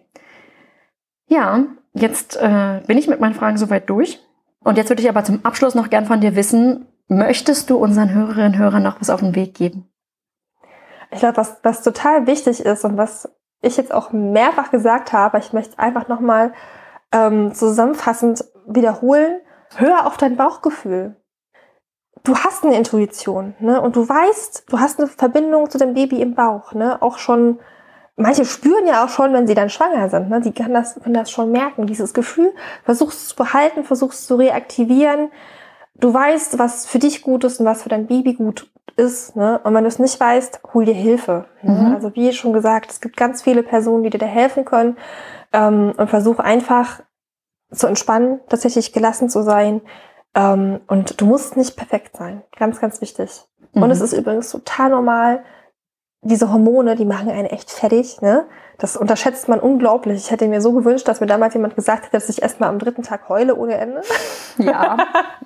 Ja, jetzt äh, bin ich mit meinen Fragen soweit durch. Und jetzt würde ich aber zum Abschluss noch gern von dir wissen, möchtest du unseren Hörerinnen und Hörern noch was auf den Weg geben? Ich glaube, was, was total wichtig ist und was ich jetzt auch mehrfach gesagt habe, ich möchte einfach nochmal ähm, zusammenfassend wiederholen, hör auf dein Bauchgefühl. Du hast eine Intuition, ne? Und du weißt, du hast eine Verbindung zu dem Baby im Bauch, ne? Auch schon, manche spüren ja auch schon, wenn sie dann schwanger sind, ne? Die können das, können das schon merken, dieses Gefühl. Versuchst es zu behalten, versuchst es zu reaktivieren. du weißt, was für dich gut ist und was für dein Baby gut ist, ne? Und wenn du es nicht weißt, hol dir Hilfe. Ne? Mhm. Also wie schon gesagt, es gibt ganz viele Personen, die dir da helfen können, ähm, und versuch einfach zu entspannen, tatsächlich gelassen zu sein, ähm, und du musst nicht perfekt sein. Ganz, ganz wichtig. Mhm. Und es ist übrigens total normal, diese Hormone, die machen einen echt fertig, ne? Das unterschätzt man unglaublich. Ich hätte mir so gewünscht, dass mir damals jemand gesagt hätte, dass ich erstmal am dritten Tag heule ohne Ende. Ja.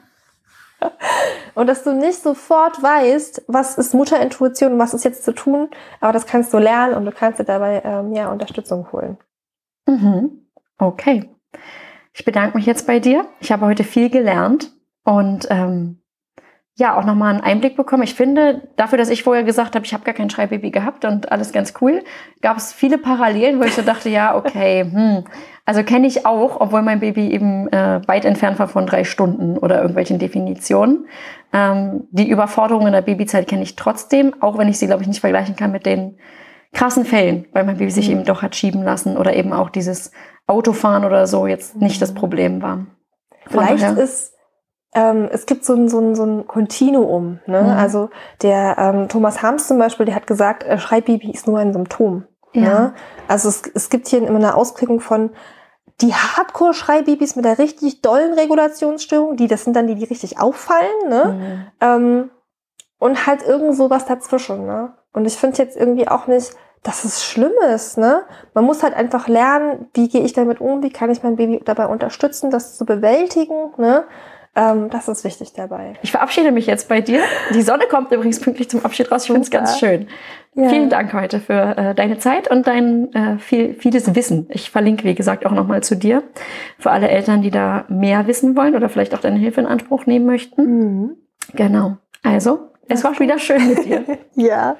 Und dass du nicht sofort weißt, was ist Mutterintuition und was ist jetzt zu tun, aber das kannst du lernen und du kannst dir dabei ähm, ja, Unterstützung holen. Mhm. Okay. Ich bedanke mich jetzt bei dir. Ich habe heute viel gelernt und ähm, ja, auch nochmal einen Einblick bekommen. Ich finde, dafür, dass ich vorher gesagt habe, ich habe gar kein Schreibaby gehabt und alles ganz cool, gab es viele Parallelen, wo ich so dachte, ja, okay, hm, also kenne ich auch, obwohl mein Baby eben äh, weit entfernt war von drei Stunden oder irgendwelchen Definitionen. Ähm, die Überforderung in der Babyzeit kenne ich trotzdem, auch wenn ich sie, glaube ich, nicht vergleichen kann mit den krassen Fällen, weil mein Baby sich Mhm. eben doch hat schieben lassen oder eben auch dieses Autofahren oder so jetzt nicht das Problem war. Von Vielleicht daher- ist, ähm, es gibt so ein, so ein, so ein Kontinuum, ne? Mhm. Also der ähm, Thomas Harms zum Beispiel, der hat gesagt, äh, Schreibbaby ist nur ein Symptom. Ja. Ne? Also es, es gibt hier immer eine Ausprägung von die Hardcore-Schreibabys mit der richtig dollen Regulationsstörung, die, das sind dann die, die richtig auffallen, ne? Mhm. Ähm, und halt irgend sowas dazwischen, ne? Und ich finde jetzt irgendwie auch nicht, dass es schlimm ist, ne? Man muss halt einfach lernen, wie gehe ich damit um, wie kann ich mein Baby dabei unterstützen, das zu bewältigen, ne? Ähm, das ist wichtig dabei. Ich verabschiede mich jetzt bei dir. Die Sonne kommt übrigens pünktlich zum Abschied raus. Ich finde es ganz schön. Ja. Vielen Dank heute für äh, deine Zeit und dein äh, viel, vieles Wissen. Ich verlinke, wie gesagt, auch nochmal zu dir. Für alle Eltern, die da mehr wissen wollen oder vielleicht auch deine Hilfe in Anspruch nehmen möchten. Mhm. Genau. Also, es war wieder schön mit dir. Ja.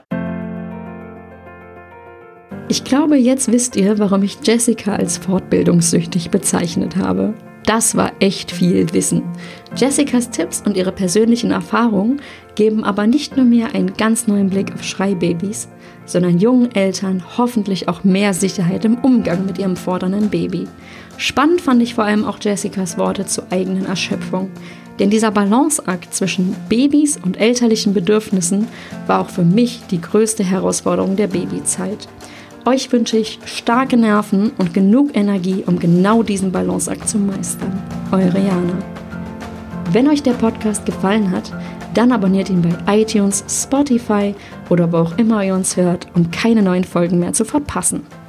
Ich glaube, jetzt wisst ihr, warum ich Jessica als fortbildungssüchtig bezeichnet habe. Das war echt viel Wissen. Jessicas Tipps und ihre persönlichen Erfahrungen geben aber nicht nur mir einen ganz neuen Blick auf Schreibabys, sondern jungen Eltern hoffentlich auch mehr Sicherheit im Umgang mit ihrem fordernden Baby. Spannend fand ich vor allem auch Jessicas Worte zur eigenen Erschöpfung. Denn dieser Balanceakt zwischen Babys und elterlichen Bedürfnissen war auch für mich die größte Herausforderung der Babyzeit. Euch wünsche ich starke Nerven und genug Energie, um genau diesen Balanceakt zu meistern. Eure Jana. Wenn euch der Podcast gefallen hat, dann abonniert ihn bei iTunes, Spotify oder wo auch immer ihr uns hört, um keine neuen Folgen mehr zu verpassen.